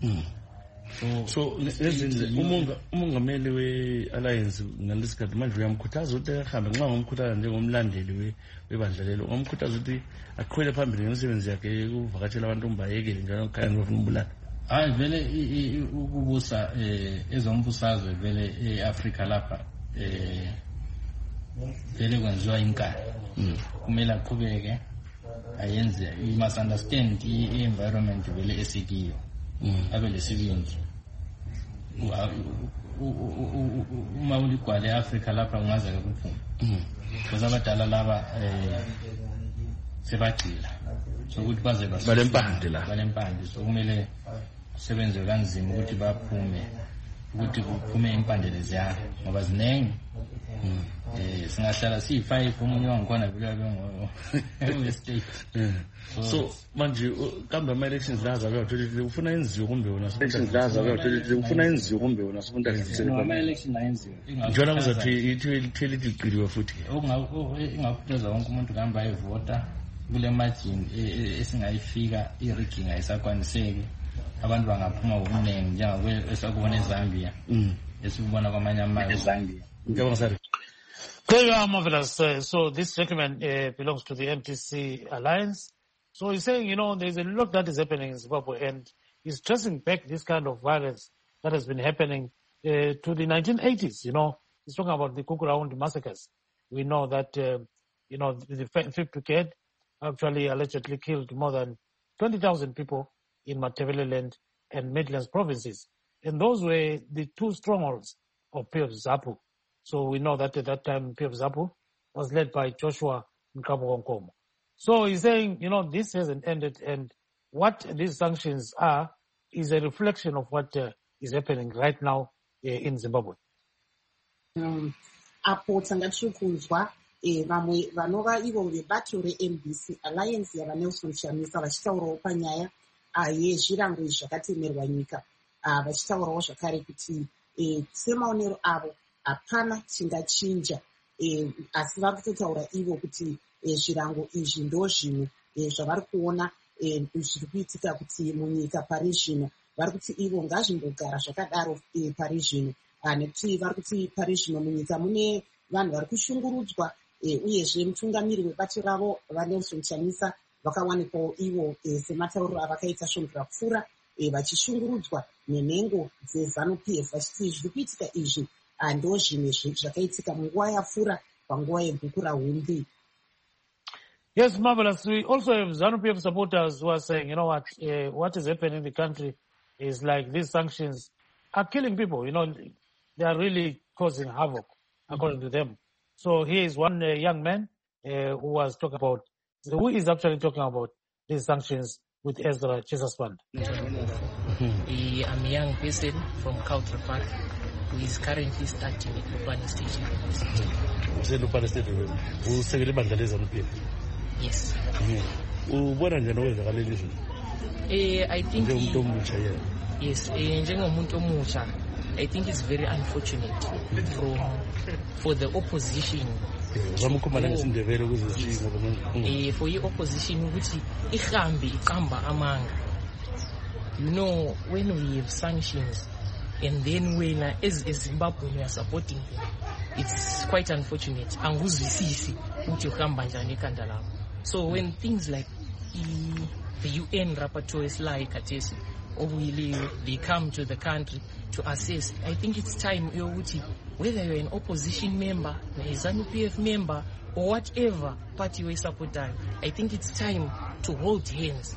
So so lezinze umonga umongameli we-alliance ngalesikhathi manje uyamkhuthaza ukuthi ahambe nxa ngomkhuthaza njengomlandeli webandlalelo ngomkhuthaza ukuthi aqhubele phambili ngemisebenzi yakhe ukuvakatshela abantu umbayekele njalo khaya ngofuna umbulala. Hayi vele ukubusa eh ezombusazwe vele eAfrica lapha eh vele kwenziwa inkani. Kumele aqhubeke ayenze you must understand i-environment vele esikiyo. Abe lesibindi uma uligwala eAfrica lapha ungaze kuphuma because abadala laba eh sebagcila so ukuthi baze balempande la balempande so kumele kusebenze kanzima ukuthi baphume ukuthi kuphume impande leziya ngoba zinengi. Eh singahlala si five umunye wangikhona vele bengo state. So manje kambe ama elections la zabe uthola ufuna enziwe kumbe wona elections la zabe uthola ufuna enziwe kumbe wona sifunda sisele ama election la enziwe njalo kuzathi ithwele iqiliwe futhi okungapheza wonke umuntu kuhamba ayevota kule margin esingayifika i-rigging ayisakwaniseki abantu bangaphuma ngobuningi njengakwelo esakubona eZambia esibona kwamanye amazwe eZambia. There you are, Marvelous. Uh, so this gentleman uh, belongs to the M T C Alliance. So he's saying, you know, there's a lot that is happening in Zimbabwe, and he's tracing back this kind of violence that has been happening uh, to the nineteen eighties. You know, he's talking about the Kukurahundi massacres. We know that, uh, you know, the Fifth Brigade actually allegedly killed more than twenty thousand people in Matabeleland and Midlands provinces. And those were the two strongholds of P F ZAPU. So we know that at that time, P F ZAPU was led by Joshua Nkabu. So he's saying, you know, this hasn't ended, and what these sanctions are is a reflection of what uh, is happening right now uh, in Zimbabwe. Um, apo tangachiri kunzwa vamwe vanova ivo vebato reM D C Alliance yavanelson Chamisa vachitaurawo panyaya yezvirango zvakatemerwa nyika, vachitaurawo zvakare kuti semaonero avo hapana chingachinja, asi vari kutotaura ivo kuti zvirango izvi ndo zvimwe zvavari kuona zviri kuitika kuti munyika pari zvino. Vari kuti ivo ngazvimbogara zvakadaro pari zvino, nekuti vari kuti pari zvino munyika mune vanhu vari kushungurudzwa, uyezve mutungamiri webato ravo vaNelson Chamisa vakawanikwawo ivo sematauriro avakaita svonhura kupfuura vachishungurudzwa nenhengo dzeZANU-P F vachiti zviri kuitika izvi ndo zvimwe zvakaitika munguva yapfuura panguva yeGukurahundi. Yes, Marvelous. We also have ZANU-P F supporters who are saying, you know what, uh, what is happening in the country is like these sanctions are killing people. You know, they are really causing havoc, according to them. So here is one uh, young man uh, who was talking about, who is actually talking about these sanctions with Ezra Chesasband. Mm-hmm. I'm a young person from Kautra Park who is currently studying at Lupane State University. Lupane State University? Yes. Mm-hmm. Uh, I think he, yes, uh, I think it's very unfortunate from, for the opposition. Uh, for your opposition, which ihambi ikamba amanga. You know, when we have sanctions, and then when uh, as, as Zimbabwe we are supporting them, it's quite unfortunate. So when things like uh, the U N rapporteurs like Katesi or we they come to the country to assess, I think it's time, whether you're an opposition member, a ZANU-P F member, or whatever party we support, I think it's time to hold hands,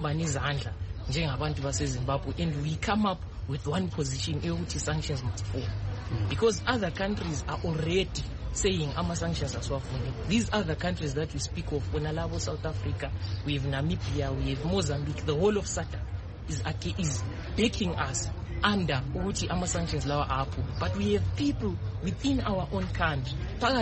and we come up with one position, sanctions must fall. Because other countries are already saying our sanctions are so funding. These other countries that we speak of, Onalabo, South Africa, we have Namibia, we have Mozambique, the whole of SADC is is backing us under Uchi ama sanctions lawa apu. But we have people within our own country.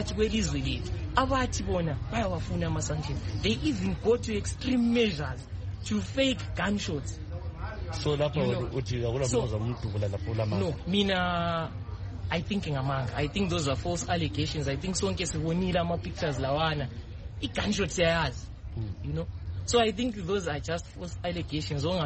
They even go to extreme measures to fake gunshots. So that you know, so, no, Mina I think among I think those are false allegations. I think sonke sibonile ama pictures lawana. I gunshots yayazi. You know? So I think those are just false allegations. So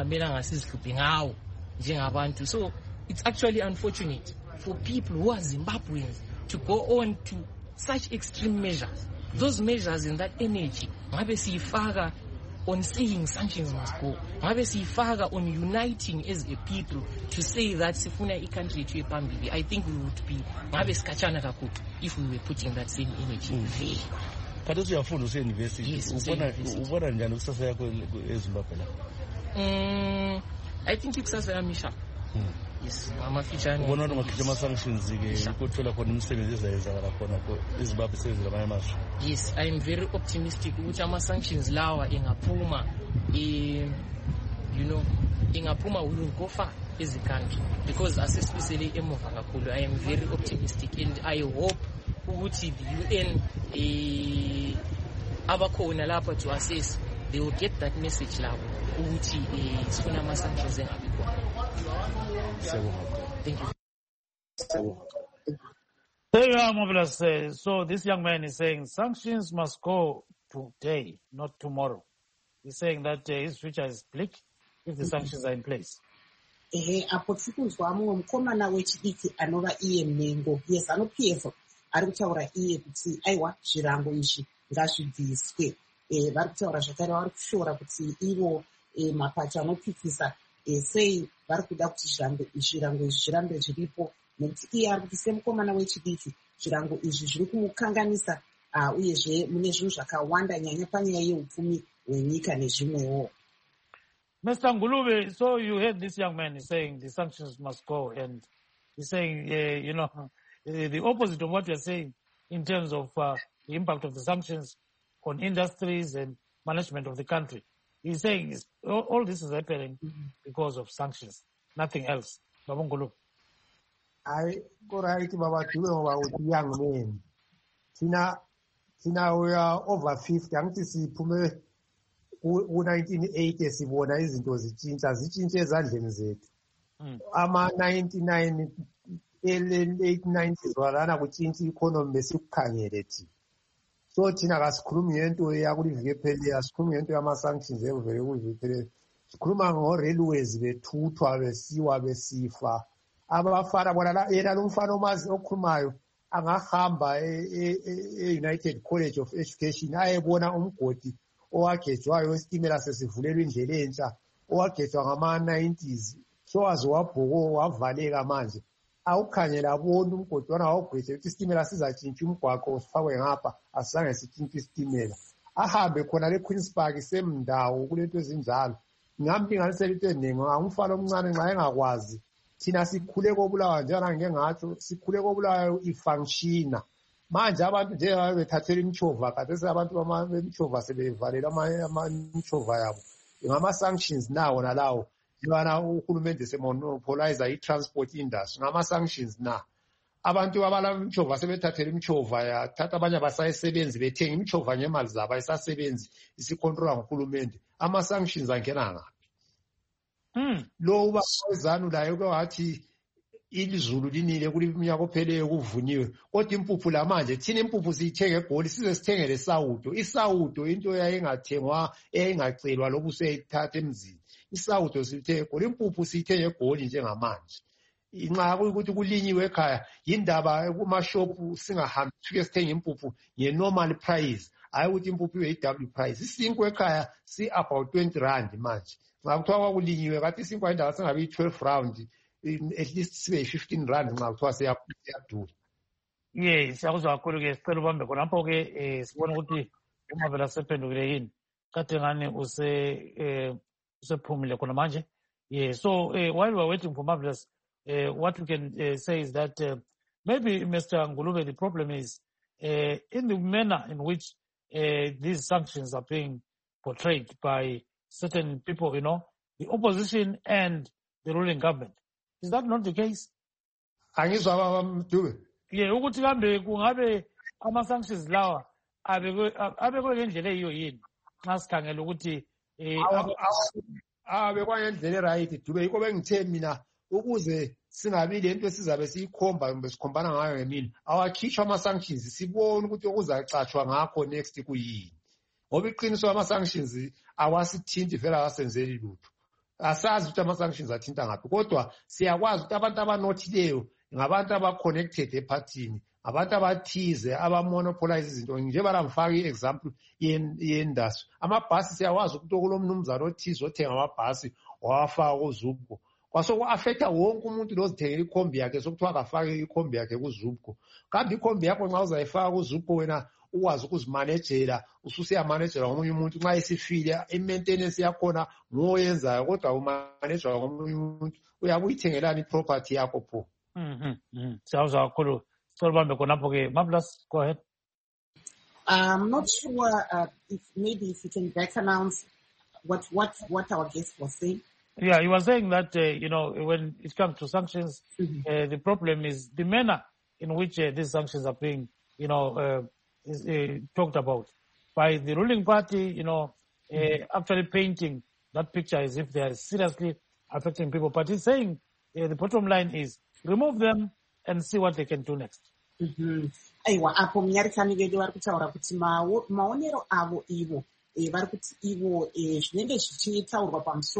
it's actually unfortunate for people who are Zimbabweans to go on to such extreme measures. Those measures in that energy, on saying sanctions must go, on uniting as a people to say that Sifuna I country to a family. I think we would be if we were putting that same energy in there. Katozi yafunda use-university. Ubona njani kusasa yakho eZimbabwe la? Mm, I think ikusasa yamisha. Yes, mama fichani. Ubona ukuthi makhitha ama sanctions ke ukuthola khona umsebenzi ezayenzakala khona ko eZimbabwe senzela amanye amazwe. Yes, I am very optimistic ukuthi ama sanctions lawa ingaphuma eh you know ingaphuma we will go far as a country because especially emuva kakhulu. I am very optimistic and I hope ukuthi the U N eh abakhona lapha to assess, they will get that message lapho ukuthi eh sifuna ama sanctions engabi khona. Thank you. There you are, Marvelous. Uh, so this young man is saying sanctions must go today, not tomorrow. He's saying that uh, his future is bleak if the sanctions are in place. ehe apo tiri kunzwa mumwe mukomana wechidiki anova iye Mengo yeZANU-P F ari kutaura iye kuti aiwa zvirango izvi ngazvibviswe. Vari kutaura zvakare vari kushora kuti ivo mapato anopikisa sei vari kuda kuti zvirango izvi zvirambe zviripo, nekuti iye ari kuti semukomana wechidiki zvirango izvi zviri kumukanganisa uyezve mune zvinhu zvakawanda nyanya panyaya yeupfumi hwenyika nezvimwewo. Mister Ngulube, so you heard this young man saying the sanctions must go, and he's saying, uh, you know, uh, the opposite of what you're saying in terms of uh, the impact of the sanctions on industries and management of the country. He's saying is, all, all this is happening mm-hmm. because of sanctions, nothing else. Baba Ngulube. I go right about young men. Tina, Tina, we are over fifty. I'm to see Pume. U-nineteen eighty sibona izinto zitshintsha zitshintshe ezandleni zethu. Ama-ninety-nine late nineties walana kutshintsha i-economy besikukhangele thina. So thina kasikhulumi ngento yakuliviki ephelileyo, asikhulumi ngento yama-sanctions ekuvele kuliviki ephelileyo. Sikhuluma ngo-railways bethuthwa besiwa besifa. Abafana bona yena lo mfana omazi okhulumayo angahamba e-United College of Education ayebona umgodi owagejwayo wesitimela sesivulelwe indlela entsha owagejwa ngama-nineties so waze wabhoko wavaleka manje awukhangela abona umgodwana wawugwethe ukuthi isitimela sizatshintsha umgwaqo sifakwe ngapha asizange sitshintshe isitimela ahambe khona le-Queen's Park semndawo kulento ezinjalo. Ngingampinganisela into eningi angumfana omncane nxa engakwazi thina sikhule kobulawayo njengana ngike ngatsho sikhule kobulawayo ifunctiona. Manje abantu njengabe bethathela imchova kade abantu bemchova sebevalela ama-imchova yabo ngama-sanctions nawo nalawo njengana uhulumende semonopolize i-transport industry ngama-sanctions na abantu abala imchova sebethathela imchova yathatha abanye abasayisebenzi bethenga imchova ngemali zabo ayisasebenzi isicontrola nguhulumende. Ama-sanctions angena ngaphi? Lo uba wezanu layo kwathi ilizulu linile kuli minyaka opheleyo kuvuniwe kodwa impuphu la manje thina impuphu siyithenge eGoli size sithengele isawudo. Isawudo into yayingathengwa eyayingacelwa lokhu seyithatha emzini. Isawudo siyithenge eGoli, impuphu siyithenge eGoli njengamanje. Inxa ukuthi kulinyiwe ekhaya yindaba kumashopu singahambi sike sithenge impuphu nge-normal price hayi ukuthi impuphu ibe i-double price. Isinkwa ekhaya si about twenty rand manje. Nxa kuthiwa kwakulinyiwe kathi isinkwa indaba singabe i-twelve rand at least sibe fifteen rand nxa kuthiwa siyadura. Yes, akuzwa kakhulu ke sicela ubambe khonapho ke sibona ukuthi uMavela sephendukile yini kade ngani use usephumile khona manje. Yeah, so uh, while we're waiting for Marvelous, uh, what we can uh, say is that uh, maybe Mister Ngulube, the problem is uh, in the manner in which uh, these sanctions are being portrayed by certain people, you know, the opposition and the ruling government. Is that not the case? Angizwa Mdube. Yeah, ukuthi kambe kungabe ama-sanctions lawa abekwe ngendlela eyiyo yini nxa sikhangela ukuthi abekwa ngendlela right Dube. Yikho bengithe mina ukuze singabi lento sizabe siyikhomba kumbe sikhombana ngayo ngemini awakhishwa ama-sanctions sibone ukuthi okuzacatshwa ngakho next kuyini ngoba iqiniso ama-sanctions awasithinti vele awasenzeli lutho. Asazi ukuthi ama-sanctions athinta ngaphi kodwa siyakwazi ukuthi abantu abanothileyo ngabantu aba-connected ephathini abantu abathize abamonopolize izinto njengobana ngifaka i-example ye-industry. Amabhasi siyakwazi ukuthi okulomnumzana othize othenga amabhasi wawafaka kuZUBCO kwasoku-affecta wonke umuntu lozithengela ikhombi yakhe sokuthiwa akafake ikhombi yakhe kuZUBCO. Kambe ikhombi yakho nxa uzayifaka kuZUBCO wena ukwazi ukuzimanejela ususiyamanejela ngomunye umuntu nxa isifile i-maintenance yakhona ngoyenzayo kodwa umanejwa ngomunye umuntu uyabe uyithengelani i-property yakho pho. Siyawuzwa kakhulu sicela ubambe khonapho ke. Marvelous, go ahead. I'm not sure uh, if maybe if you can back announce what what what our guest was saying. Yeah, he was saying that uh, you know when it comes to sanctions, mm-hmm. uh, the problem is the manner in which uh, these sanctions are being, you know, uh, is uh, talked about by the ruling party. You know, uh, mm-hmm. actually painting that picture as if they are seriously affecting people. But he's saying uh, the bottom line is remove them and see what they can do next. Aiwa apo munyarikani vedu vari kutaura kuti maonero avo ivo vari kuti ivo zvinenge zvichitaurwa pamusoro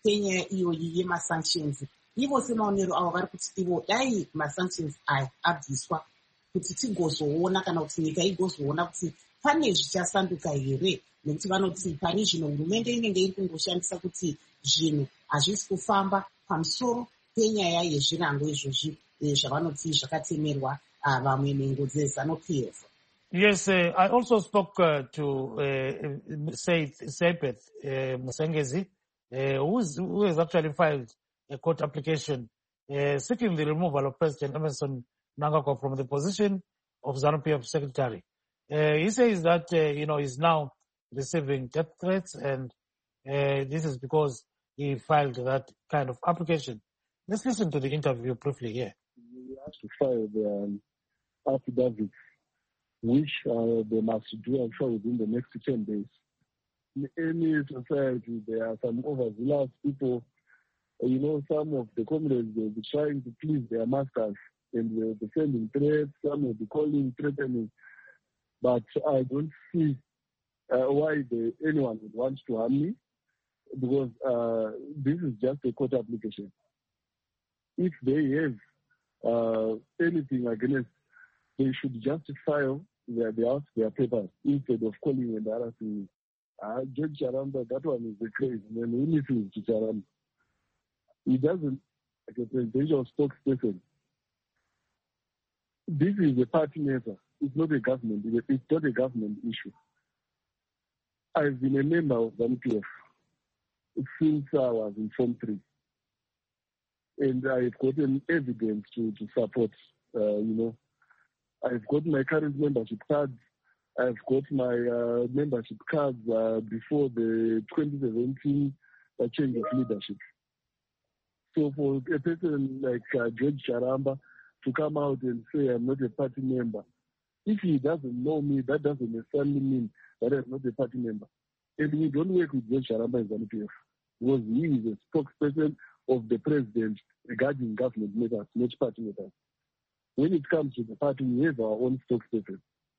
penyaya iyoyi yemasanctions. Ivo semaonero avo vari kuti ivo dai masanctions aya abviswa kuti tigozoona kana kuti nyika igozoona kuti pane zvichasanduka here, nekuti vanoti pane zvino hurumende inenge iri kungoshandisa kuti zvinhu hazvisi kufamba pamusoro penyaya yezvirango izvozvi zvavanoti zvakatemerwa vamwe nhengo dzeZANU-P F. Yes, uh, I also spoke uh, to uh, Sepeth uh, Musengezi, uh, who, is, who has actually filed a court application uh, seeking the removal of President Emmerson Mnangagwa from the position of ZANU-P F secretary. Uh, he says that, uh, you know, he's now receiving death threats, and uh, this is because he filed that kind of application. Let's listen to the interview briefly here. We have to file the um, affidavit, which uh, they must do, I'm sure, within the next ten days. In any society, there are some overzealous people. You know, some of the comrades will be trying to please their masters, and will be sending threats, some will be calling, threatening. But I don't see uh, why they, anyone would want to harm me, because uh, this is just a court application. If they have uh, anything against, they should just file their, their, their papers instead of calling and harassing me. Uh, George Charamba, that one is a crazy man. Who listens to Charamba? He doesn't, like a presidential spokesperson. This is a party matter. It's not a government. It's not a government issue. I've been a member of ZANU P F since I was in Form three. And I've gotten evidence to, to support, uh, you know. I've got my current membership cards. I've got my uh, membership cards uh, before the twenty seventeen uh, change of leadership. So for a person like uh, George Charamba to come out and say I'm not a party member, if he doesn't know me, that doesn't necessarily mean that I'm not a party member. And we don't work with George Charamba in ZANU P F, because he is a spokesperson of the president regarding government matters, not party matters. When it comes to the party, we have our own spokesperson.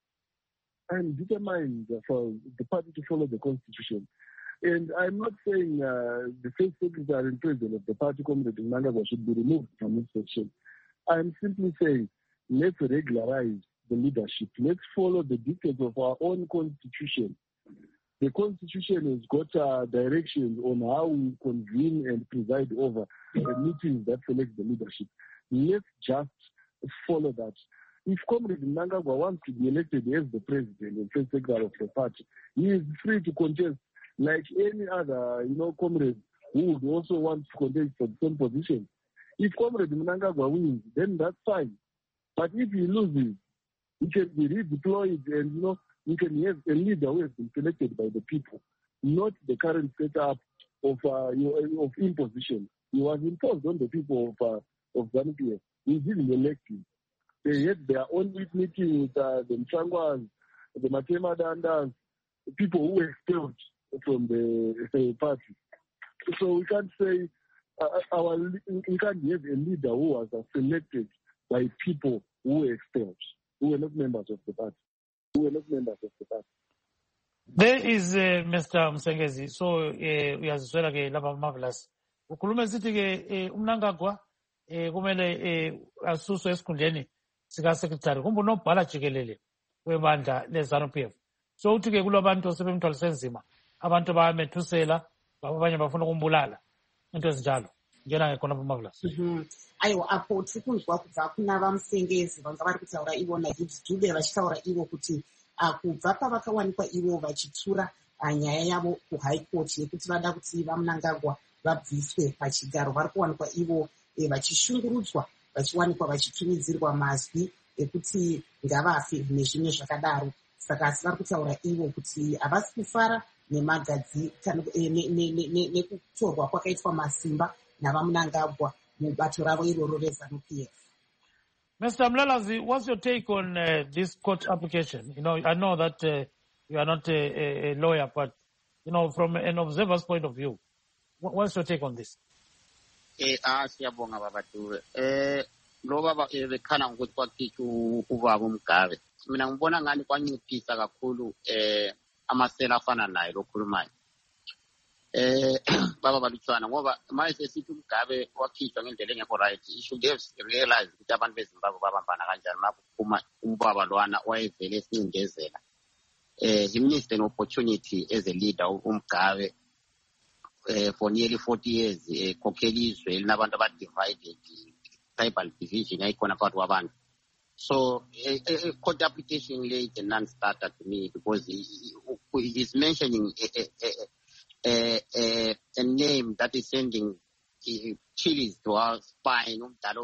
I'm determined for the party to follow the constitution. And I'm not saying uh, the first secretary and president of the party, Comrade Mnangagwa, should be removed from this section. I'm simply saying, let's regularize the leadership. Let's follow the dictates of our own constitution. The constitution has got uh, directions on how we convene and preside over the meetings that select the leadership. Let's just follow that. If Comrade Mnangagwa wants to be elected as the president and first secretary of the party, he is free to contest like any other, you know, comrade who would also want to contest for the same position. If Comrade Mnangagwa wins, then that's fine. But if he loses, he can be redeployed, and, you know, you can have a leader who has been selected by the people, not the current setup of uh, you know, of imposition. He was imposed on the people of uh, of ZANU P F. We didn't elect him. They had their own meeting with uh, the Mchangwas, the Matema Dandas, the people who were expelled from the, the party. So we can't say uh, our we can't have a leader who was uh, selected by people who were expelled, who were not members of the party. Who were not members of the party. There is uh, Mister Musengezi. So we are saying ke laba marvelous. Ukhuluma sithi ke uMnangagwa kumele asuswe esikhundleni sika secretary kumbe unobhala jikelele webandla leZANU P F. So uthi ke kulabantu osebemthwalise nzima, abantu bayamethusela, abanye bafuna ukumbulala, into ezinjalo. Ngena ngekho lapha marvelous. Mhm. Ayo apho tikuzwa kubva kuna vamusengezi vanga vari kutaura ivo naGibs vachitaura ivo kuti kubva pavakawanikwa ivo vachitura nyaya yavo kuhigh court yekuti vada kuti vaMnangagwa vabviswe pachigaro, vari kuwanikwa ivo vachishungurudzwa, vachiwanikwa vachitumidzirwa mazwi ekuti ngavafe nezvimwe zvakadaro. Saka asi vari kutaura ivo kuti havasi kufara nemagadzi nekutorwa kwakaitwa masimba navaMnangagwa mubato ravo iroro reZANU P F. Mister Mlalazi, what's your take on uh, this court application? You know, I know that uh, you are not a, a lawyer, but, you know, from an observer's point of view, what, what's your take on this? Eh, ah, siyabonga baba Dube. Eh, lo baba ebekhana ngokuthi kwakhithi ubaba uMgabe. Mina ngibona ngani kwanciphisa kakhulu eh amasela afana naye lokhulumayo. eh baba balutshwana ngoba manje sithi uMgabe wakhishwa ngendlela engekho right. He should have realized ukuthi abantu beZimbabwe babambana kanjani makuphuma umbaba lwana wayevele esingezela. Eh he missed an opportunity as a leader uMgabe uh, for nearly forty years ekhokhela izwe elinabantu abadivided tribal division ayikhona phakathi kwabantu. So a, a, a court application late and non-starter to me because he, he, he's mentioning a, a, a, a, a, a name that is sending uh, chills to our spine.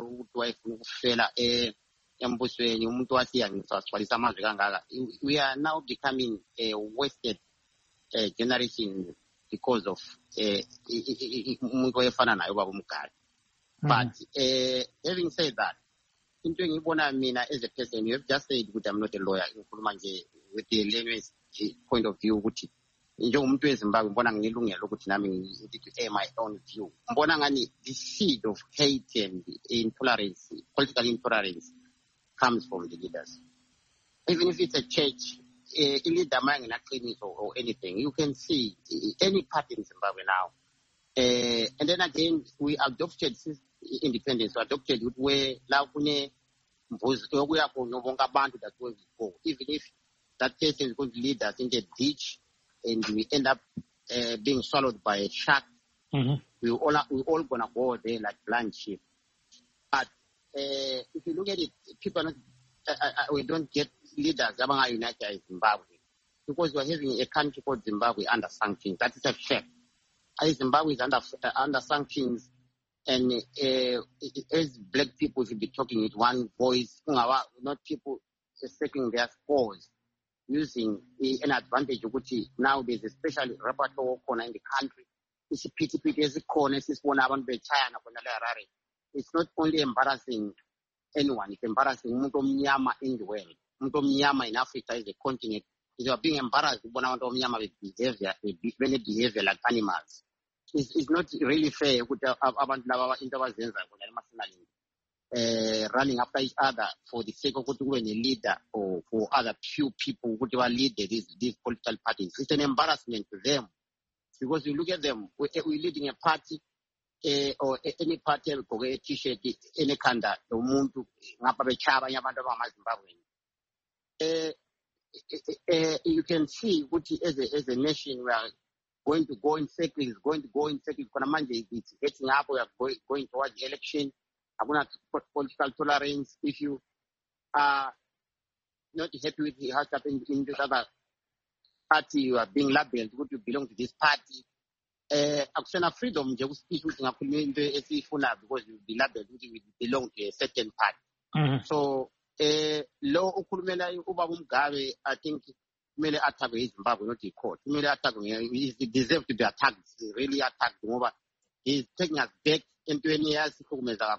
We are now becoming a wasted uh, generation because of umuntu oyefana naye ubaba uMgabe. But uh, having said that, into engibona mina as a person, you have just said ukuthi I'm not a lawyer, ngikhuluma nje with the layman's point of view ukuthi njengomuntu weZimbabwe ngibona ngilungelo ukuthi nami ngithi air my own view. Ngibona ngani the seed of hate and intolerance, political intolerance comes from the leaders. Even if it's a church, a leader man or, or anything, you can see any party in Zimbabwe now. Uh, and then again, we adopted independence, we adopted where even if that person is going to lead us in the ditch and we end up uh, being swallowed by a shark, mm-hmm. we all we all gonna go there like blind sheep. But uh, if you look at it, people not, uh, uh, we don't get leaders among United Zimbabwe because we're having a country called Zimbabwe under sanctions. That is a fact. Zimbabwe is under uh, under sanctions, and uh, as black people should be talking with one voice, not people setting their scores using an advantage. Now there's a special repertoire corner in the country. It's not only embarrassing anyone, it's embarrassing Umuntu Mnyama in the world. Umuntu Mnyama in Africa is a continent. They are being embarrassed when Umuntu Mnyama with behavior, with behavior like animals. It's, it's not really fair with abantu laba into abazenza uh, running after each other for the sake of being a leader or for other few people who will lead these, these political parties. It's an embarrassment to them because you look at them, we're, we're leading a party uh, or any party or a t-shirt, any kind of umuntu ngapha bechaba yabantu abamaZimbabwe. Uh, uh, you can see what as a, as a nation we are going to go in circles, going to go in circles. It's getting up, we are going, going towards the election. I'm going to put political tolerance. If you are not happy with what happened in this other party, you are being labeled, would you belong to this party? Uh, freedom, because you be labeled, you belong to a certain party. Mm-hmm. So, uh, law Ubaba Mugabe, I think, many attack in Zimbabwe, not the court. Many attack, he deserves to be attacked, really attacked. He's taking us back into any years. In their,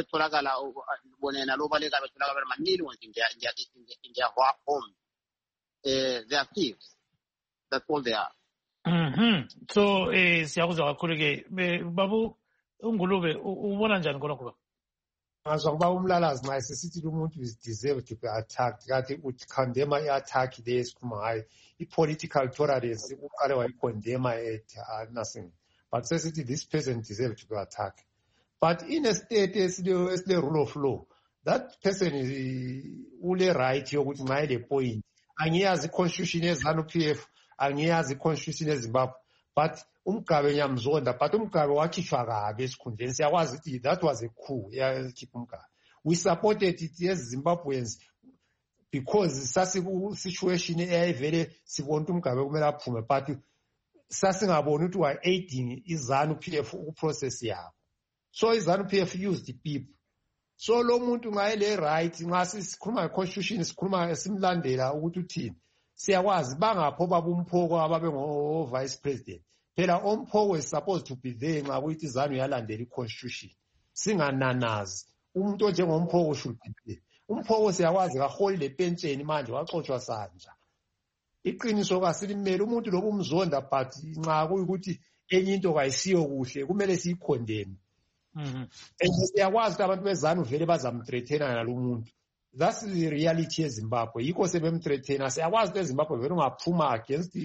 in their home. Uh, they are thieves. That's all they are. Mm-hmm. So, eh, siyakuza kakhulu ke babu ungulube ubona njani khona kuba ngazwa kuba umlalazi naye sesithi umuntu is deserved to be attacked kathi uthi condemn i-attack le esikhuluma ngayo i-political tolerance uqale wayicondemn at uh, nothing but sesithi this person deserved to be attacked. But in a state esile rule of law, that person is ule right yokuthi ngaye le point angiyazi i-constitution ye-ZANU P F angiyazi i-constitution eZimbabwe but uMgabe nyamzonda but uMgabe wakhishwa kabi esikhundleni siyakwazi ukuthi that was a coup yakhipha uMgabe. We supported it as Zimbabweans because sasiku situation eyayivele sibona ukuthi uMgabe kumele aphume but sasingaboni ukuthi wa aiding iZANU P F ukuprocess yabo. So iZANU P F used the people. So lo muntu ngaye le right nxa sikhuluma ngeconstitution sikhuluma simlandela ukuthi uthini siyakwazi bangapho babumphoko ababe ngo vice president phela omphoko is supposed to be there nxa kuyithi iZANU yalandela iconstitution singananazi umuntu njengomphoko should be there. Umphoko siyakwazi kaholile pension manje waxoxwa sanja iqiniso kasilimele umuntu lobu umzonda but nxa kuyikuthi enye into kayisiyo kuhle kumele siyikhondeme. Mhm. And siyakwazi ukuthi abantu beZANU vele bazamthreatena nalo muntu. That's the reality eZimbabwe. Yikho sebemthreatena siyakwazi ukuthi eZimbabwe vele ungaphuma against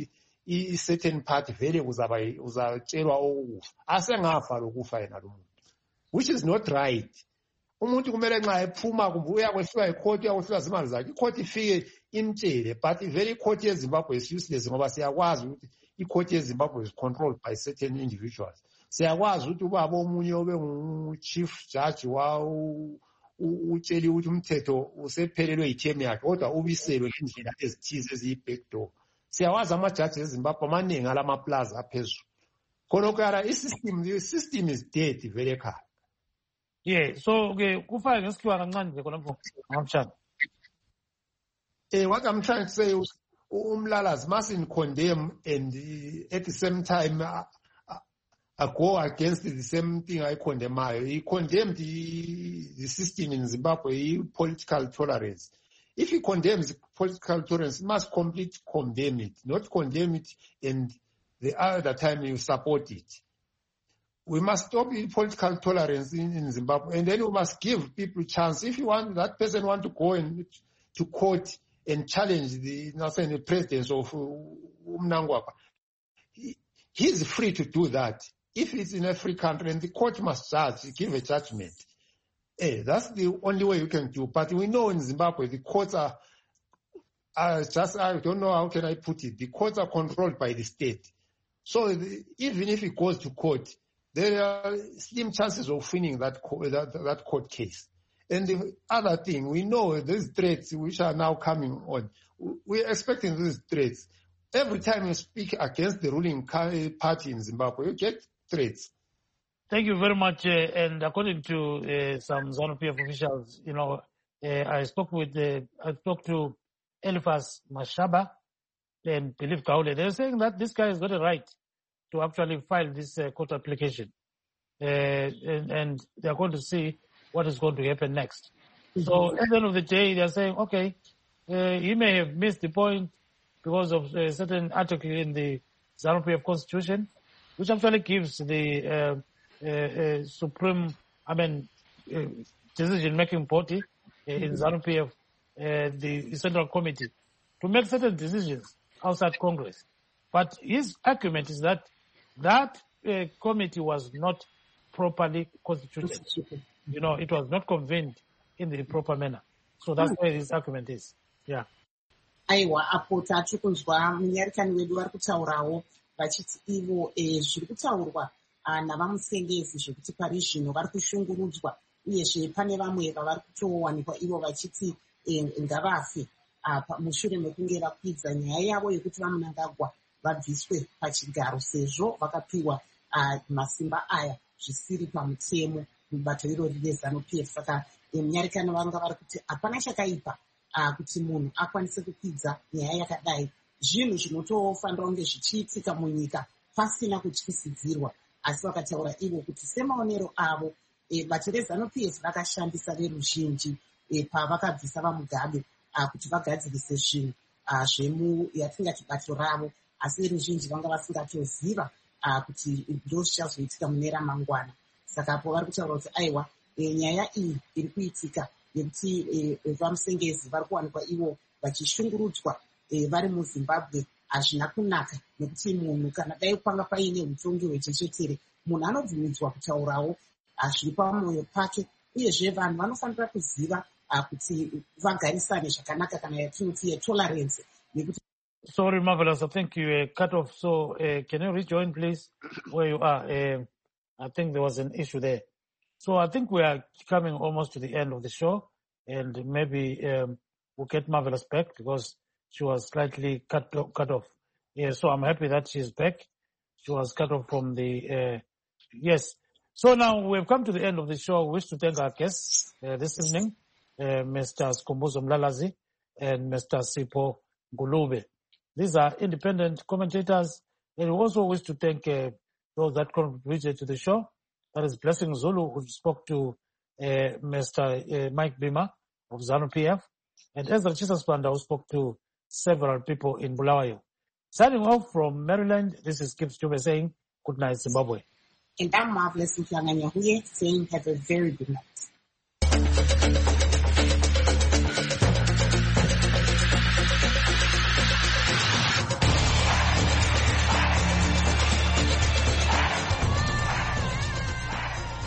i-certain party vele uzatshelwa okufa asengafa lokufa yena lo muntu, which is not right. Umuntu kumele nxa ephuma kumbe uyakwehlwa icourt uyakwehlwa zimali zakhe icourt ifike imtshele, but vele icourt yeZimbabwe is useless ngoba siyakwazi ukuthi icourt yeZimbabwe is controlled by certain individuals. Siyakwazi ukuthi ubaba omunye obe ngu-chief judge wawo utsheli ukuthi umthetho usephelelwe ithemu yakhe kodwa ubiselwe ngendlela ezithize eziyi-backdoor. Siyawazi ama-judges eZimbabwe amaningi alamaplaza aphezulu. Khonokho yara i-system, the system is dead vele ekhaya. Yeah, so okay, kufake ngesikhiwa kancane nje khona mfo. Eh, what I'm trying to say is umlalazi mustn't condemn and uh, at the same time uh, uh, go against the same thing I condemn. He condemned the, the system in Zimbabwe, political tolerance. If he condemns political tolerance, he must completely condemn it, not condemn it and the other time you support it. We must stop political tolerance in, in Zimbabwe, and then we must give people a chance. If you want that person want to go in, to court and challenge the, the presidents of Mnangagwa, he, he's free to do that. If it's in a free country, and the court must judge, give a judgment. Hey, that's the only way you can do. But we know in Zimbabwe, the courts are, are just, I don't know how can I put it, the courts are controlled by the state. So the, even if it goes to court, there are slim chances of winning that, that, that court case. And the other thing, we know these threats which are now coming on. We're expecting these threats. Every time you speak against the ruling party in Zimbabwe, you get threats. Thank you very much. Uh, and according to uh, some ZANU-P F officials, you know, uh, I spoke with, uh, I spoke to Eliphas Mashaba and Philip Kaule. They're saying that this guy has got a right to actually file this uh, court application. Uh, and, and they're going to see what is going to happen next. Mm-hmm. So at the end of the day, they're saying, okay, uh, he may have missed the point because of a certain article in the ZANU-P F Constitution, which actually gives the uh, uh, uh, supreme, I mean, uh, decision-making body uh, in ZANU-P F, uh, the Central Committee, to make certain decisions outside Congress. But his argument is that that uh, committee was not properly constituted. You know, it was not convened in the proper manner. So that's where his argument is. Yeah. Aiwa, apo tatu kunzwa munyarikani wedu vari kutaurawo vachiti ivo zviri kutaurwa navamusengezi zvekuti pari zvino vari kushungurudzwa uyezve pane vamwe vavari kutowanikwa ivo vachiti ngavafe mushure mekunge vakwidza nyaya yavo yekuti vaMnangagwa vabviswe pachigaro sezvo vakapiwa masimba aya zvisiri pamutemo mubato irori reZANU-P F. Saka munyarikani vanga vari kuti hapana chakaipa kuti munhu akwanise kukwidza nyaya yakadai, zvinhu zvinotofanira kunge zvichiitika munyika pasina kutyisidzirwa. Asi vakataura ivo kuti semaonero avo bato reZANU-P F rakashandisa veruzhinji pavakabvisa vaMugabe kuti vagadzirise zvinhu zvemu yatingati bato ravo, asi veruzhinji vanga vasingatoziva kuti ndo zvichazoitika mune ramangwana. Saka apo vari kutaura kuti aiwa nyaya iyi iri kuitika yekuti vamusengezi vari kuwanikwa ivo vachishungurudzwa vari muZimbabwe hazvina kunaka, nekuti munhu kana dai panga paine utongi hwechechetere munhu anobvumidzwa kutaurawo zviri pamwoyo pake, uyezve vanhu vanofanira kuziva kuti vagarisane zvakanaka kana yatinoti yetolerance. Sorry, Marvelous, I think you uh, cut off. So uh, can you rejoin, please, where you are? Uh, I think there was an issue there. So I think we are coming almost to the end of the show, and maybe um, we'll get Marvelous back because she was slightly cut cut off. Yeah, so I'm happy that she's back. She was cut off from the, uh, yes. So now we've come to the end of the show. We wish to thank our guests uh, this evening, uh, Mister Skhumbuzo Mlalazi and Mister Sipho Ngulube. These are independent commentators. And we also wish to thank uh, those that contributed to the show. That is Blessing Zulu, who spoke to uh, Mister Uh, Mike Bima of ZANU-P F, and Ezra Chisaspanda, who spoke to several people in Bulawayo. Signing off from Maryland, this is Gibbs Jube saying, good night, Zimbabwe. And I'm Marvelous Mflanganyahuye saying, have a very good night.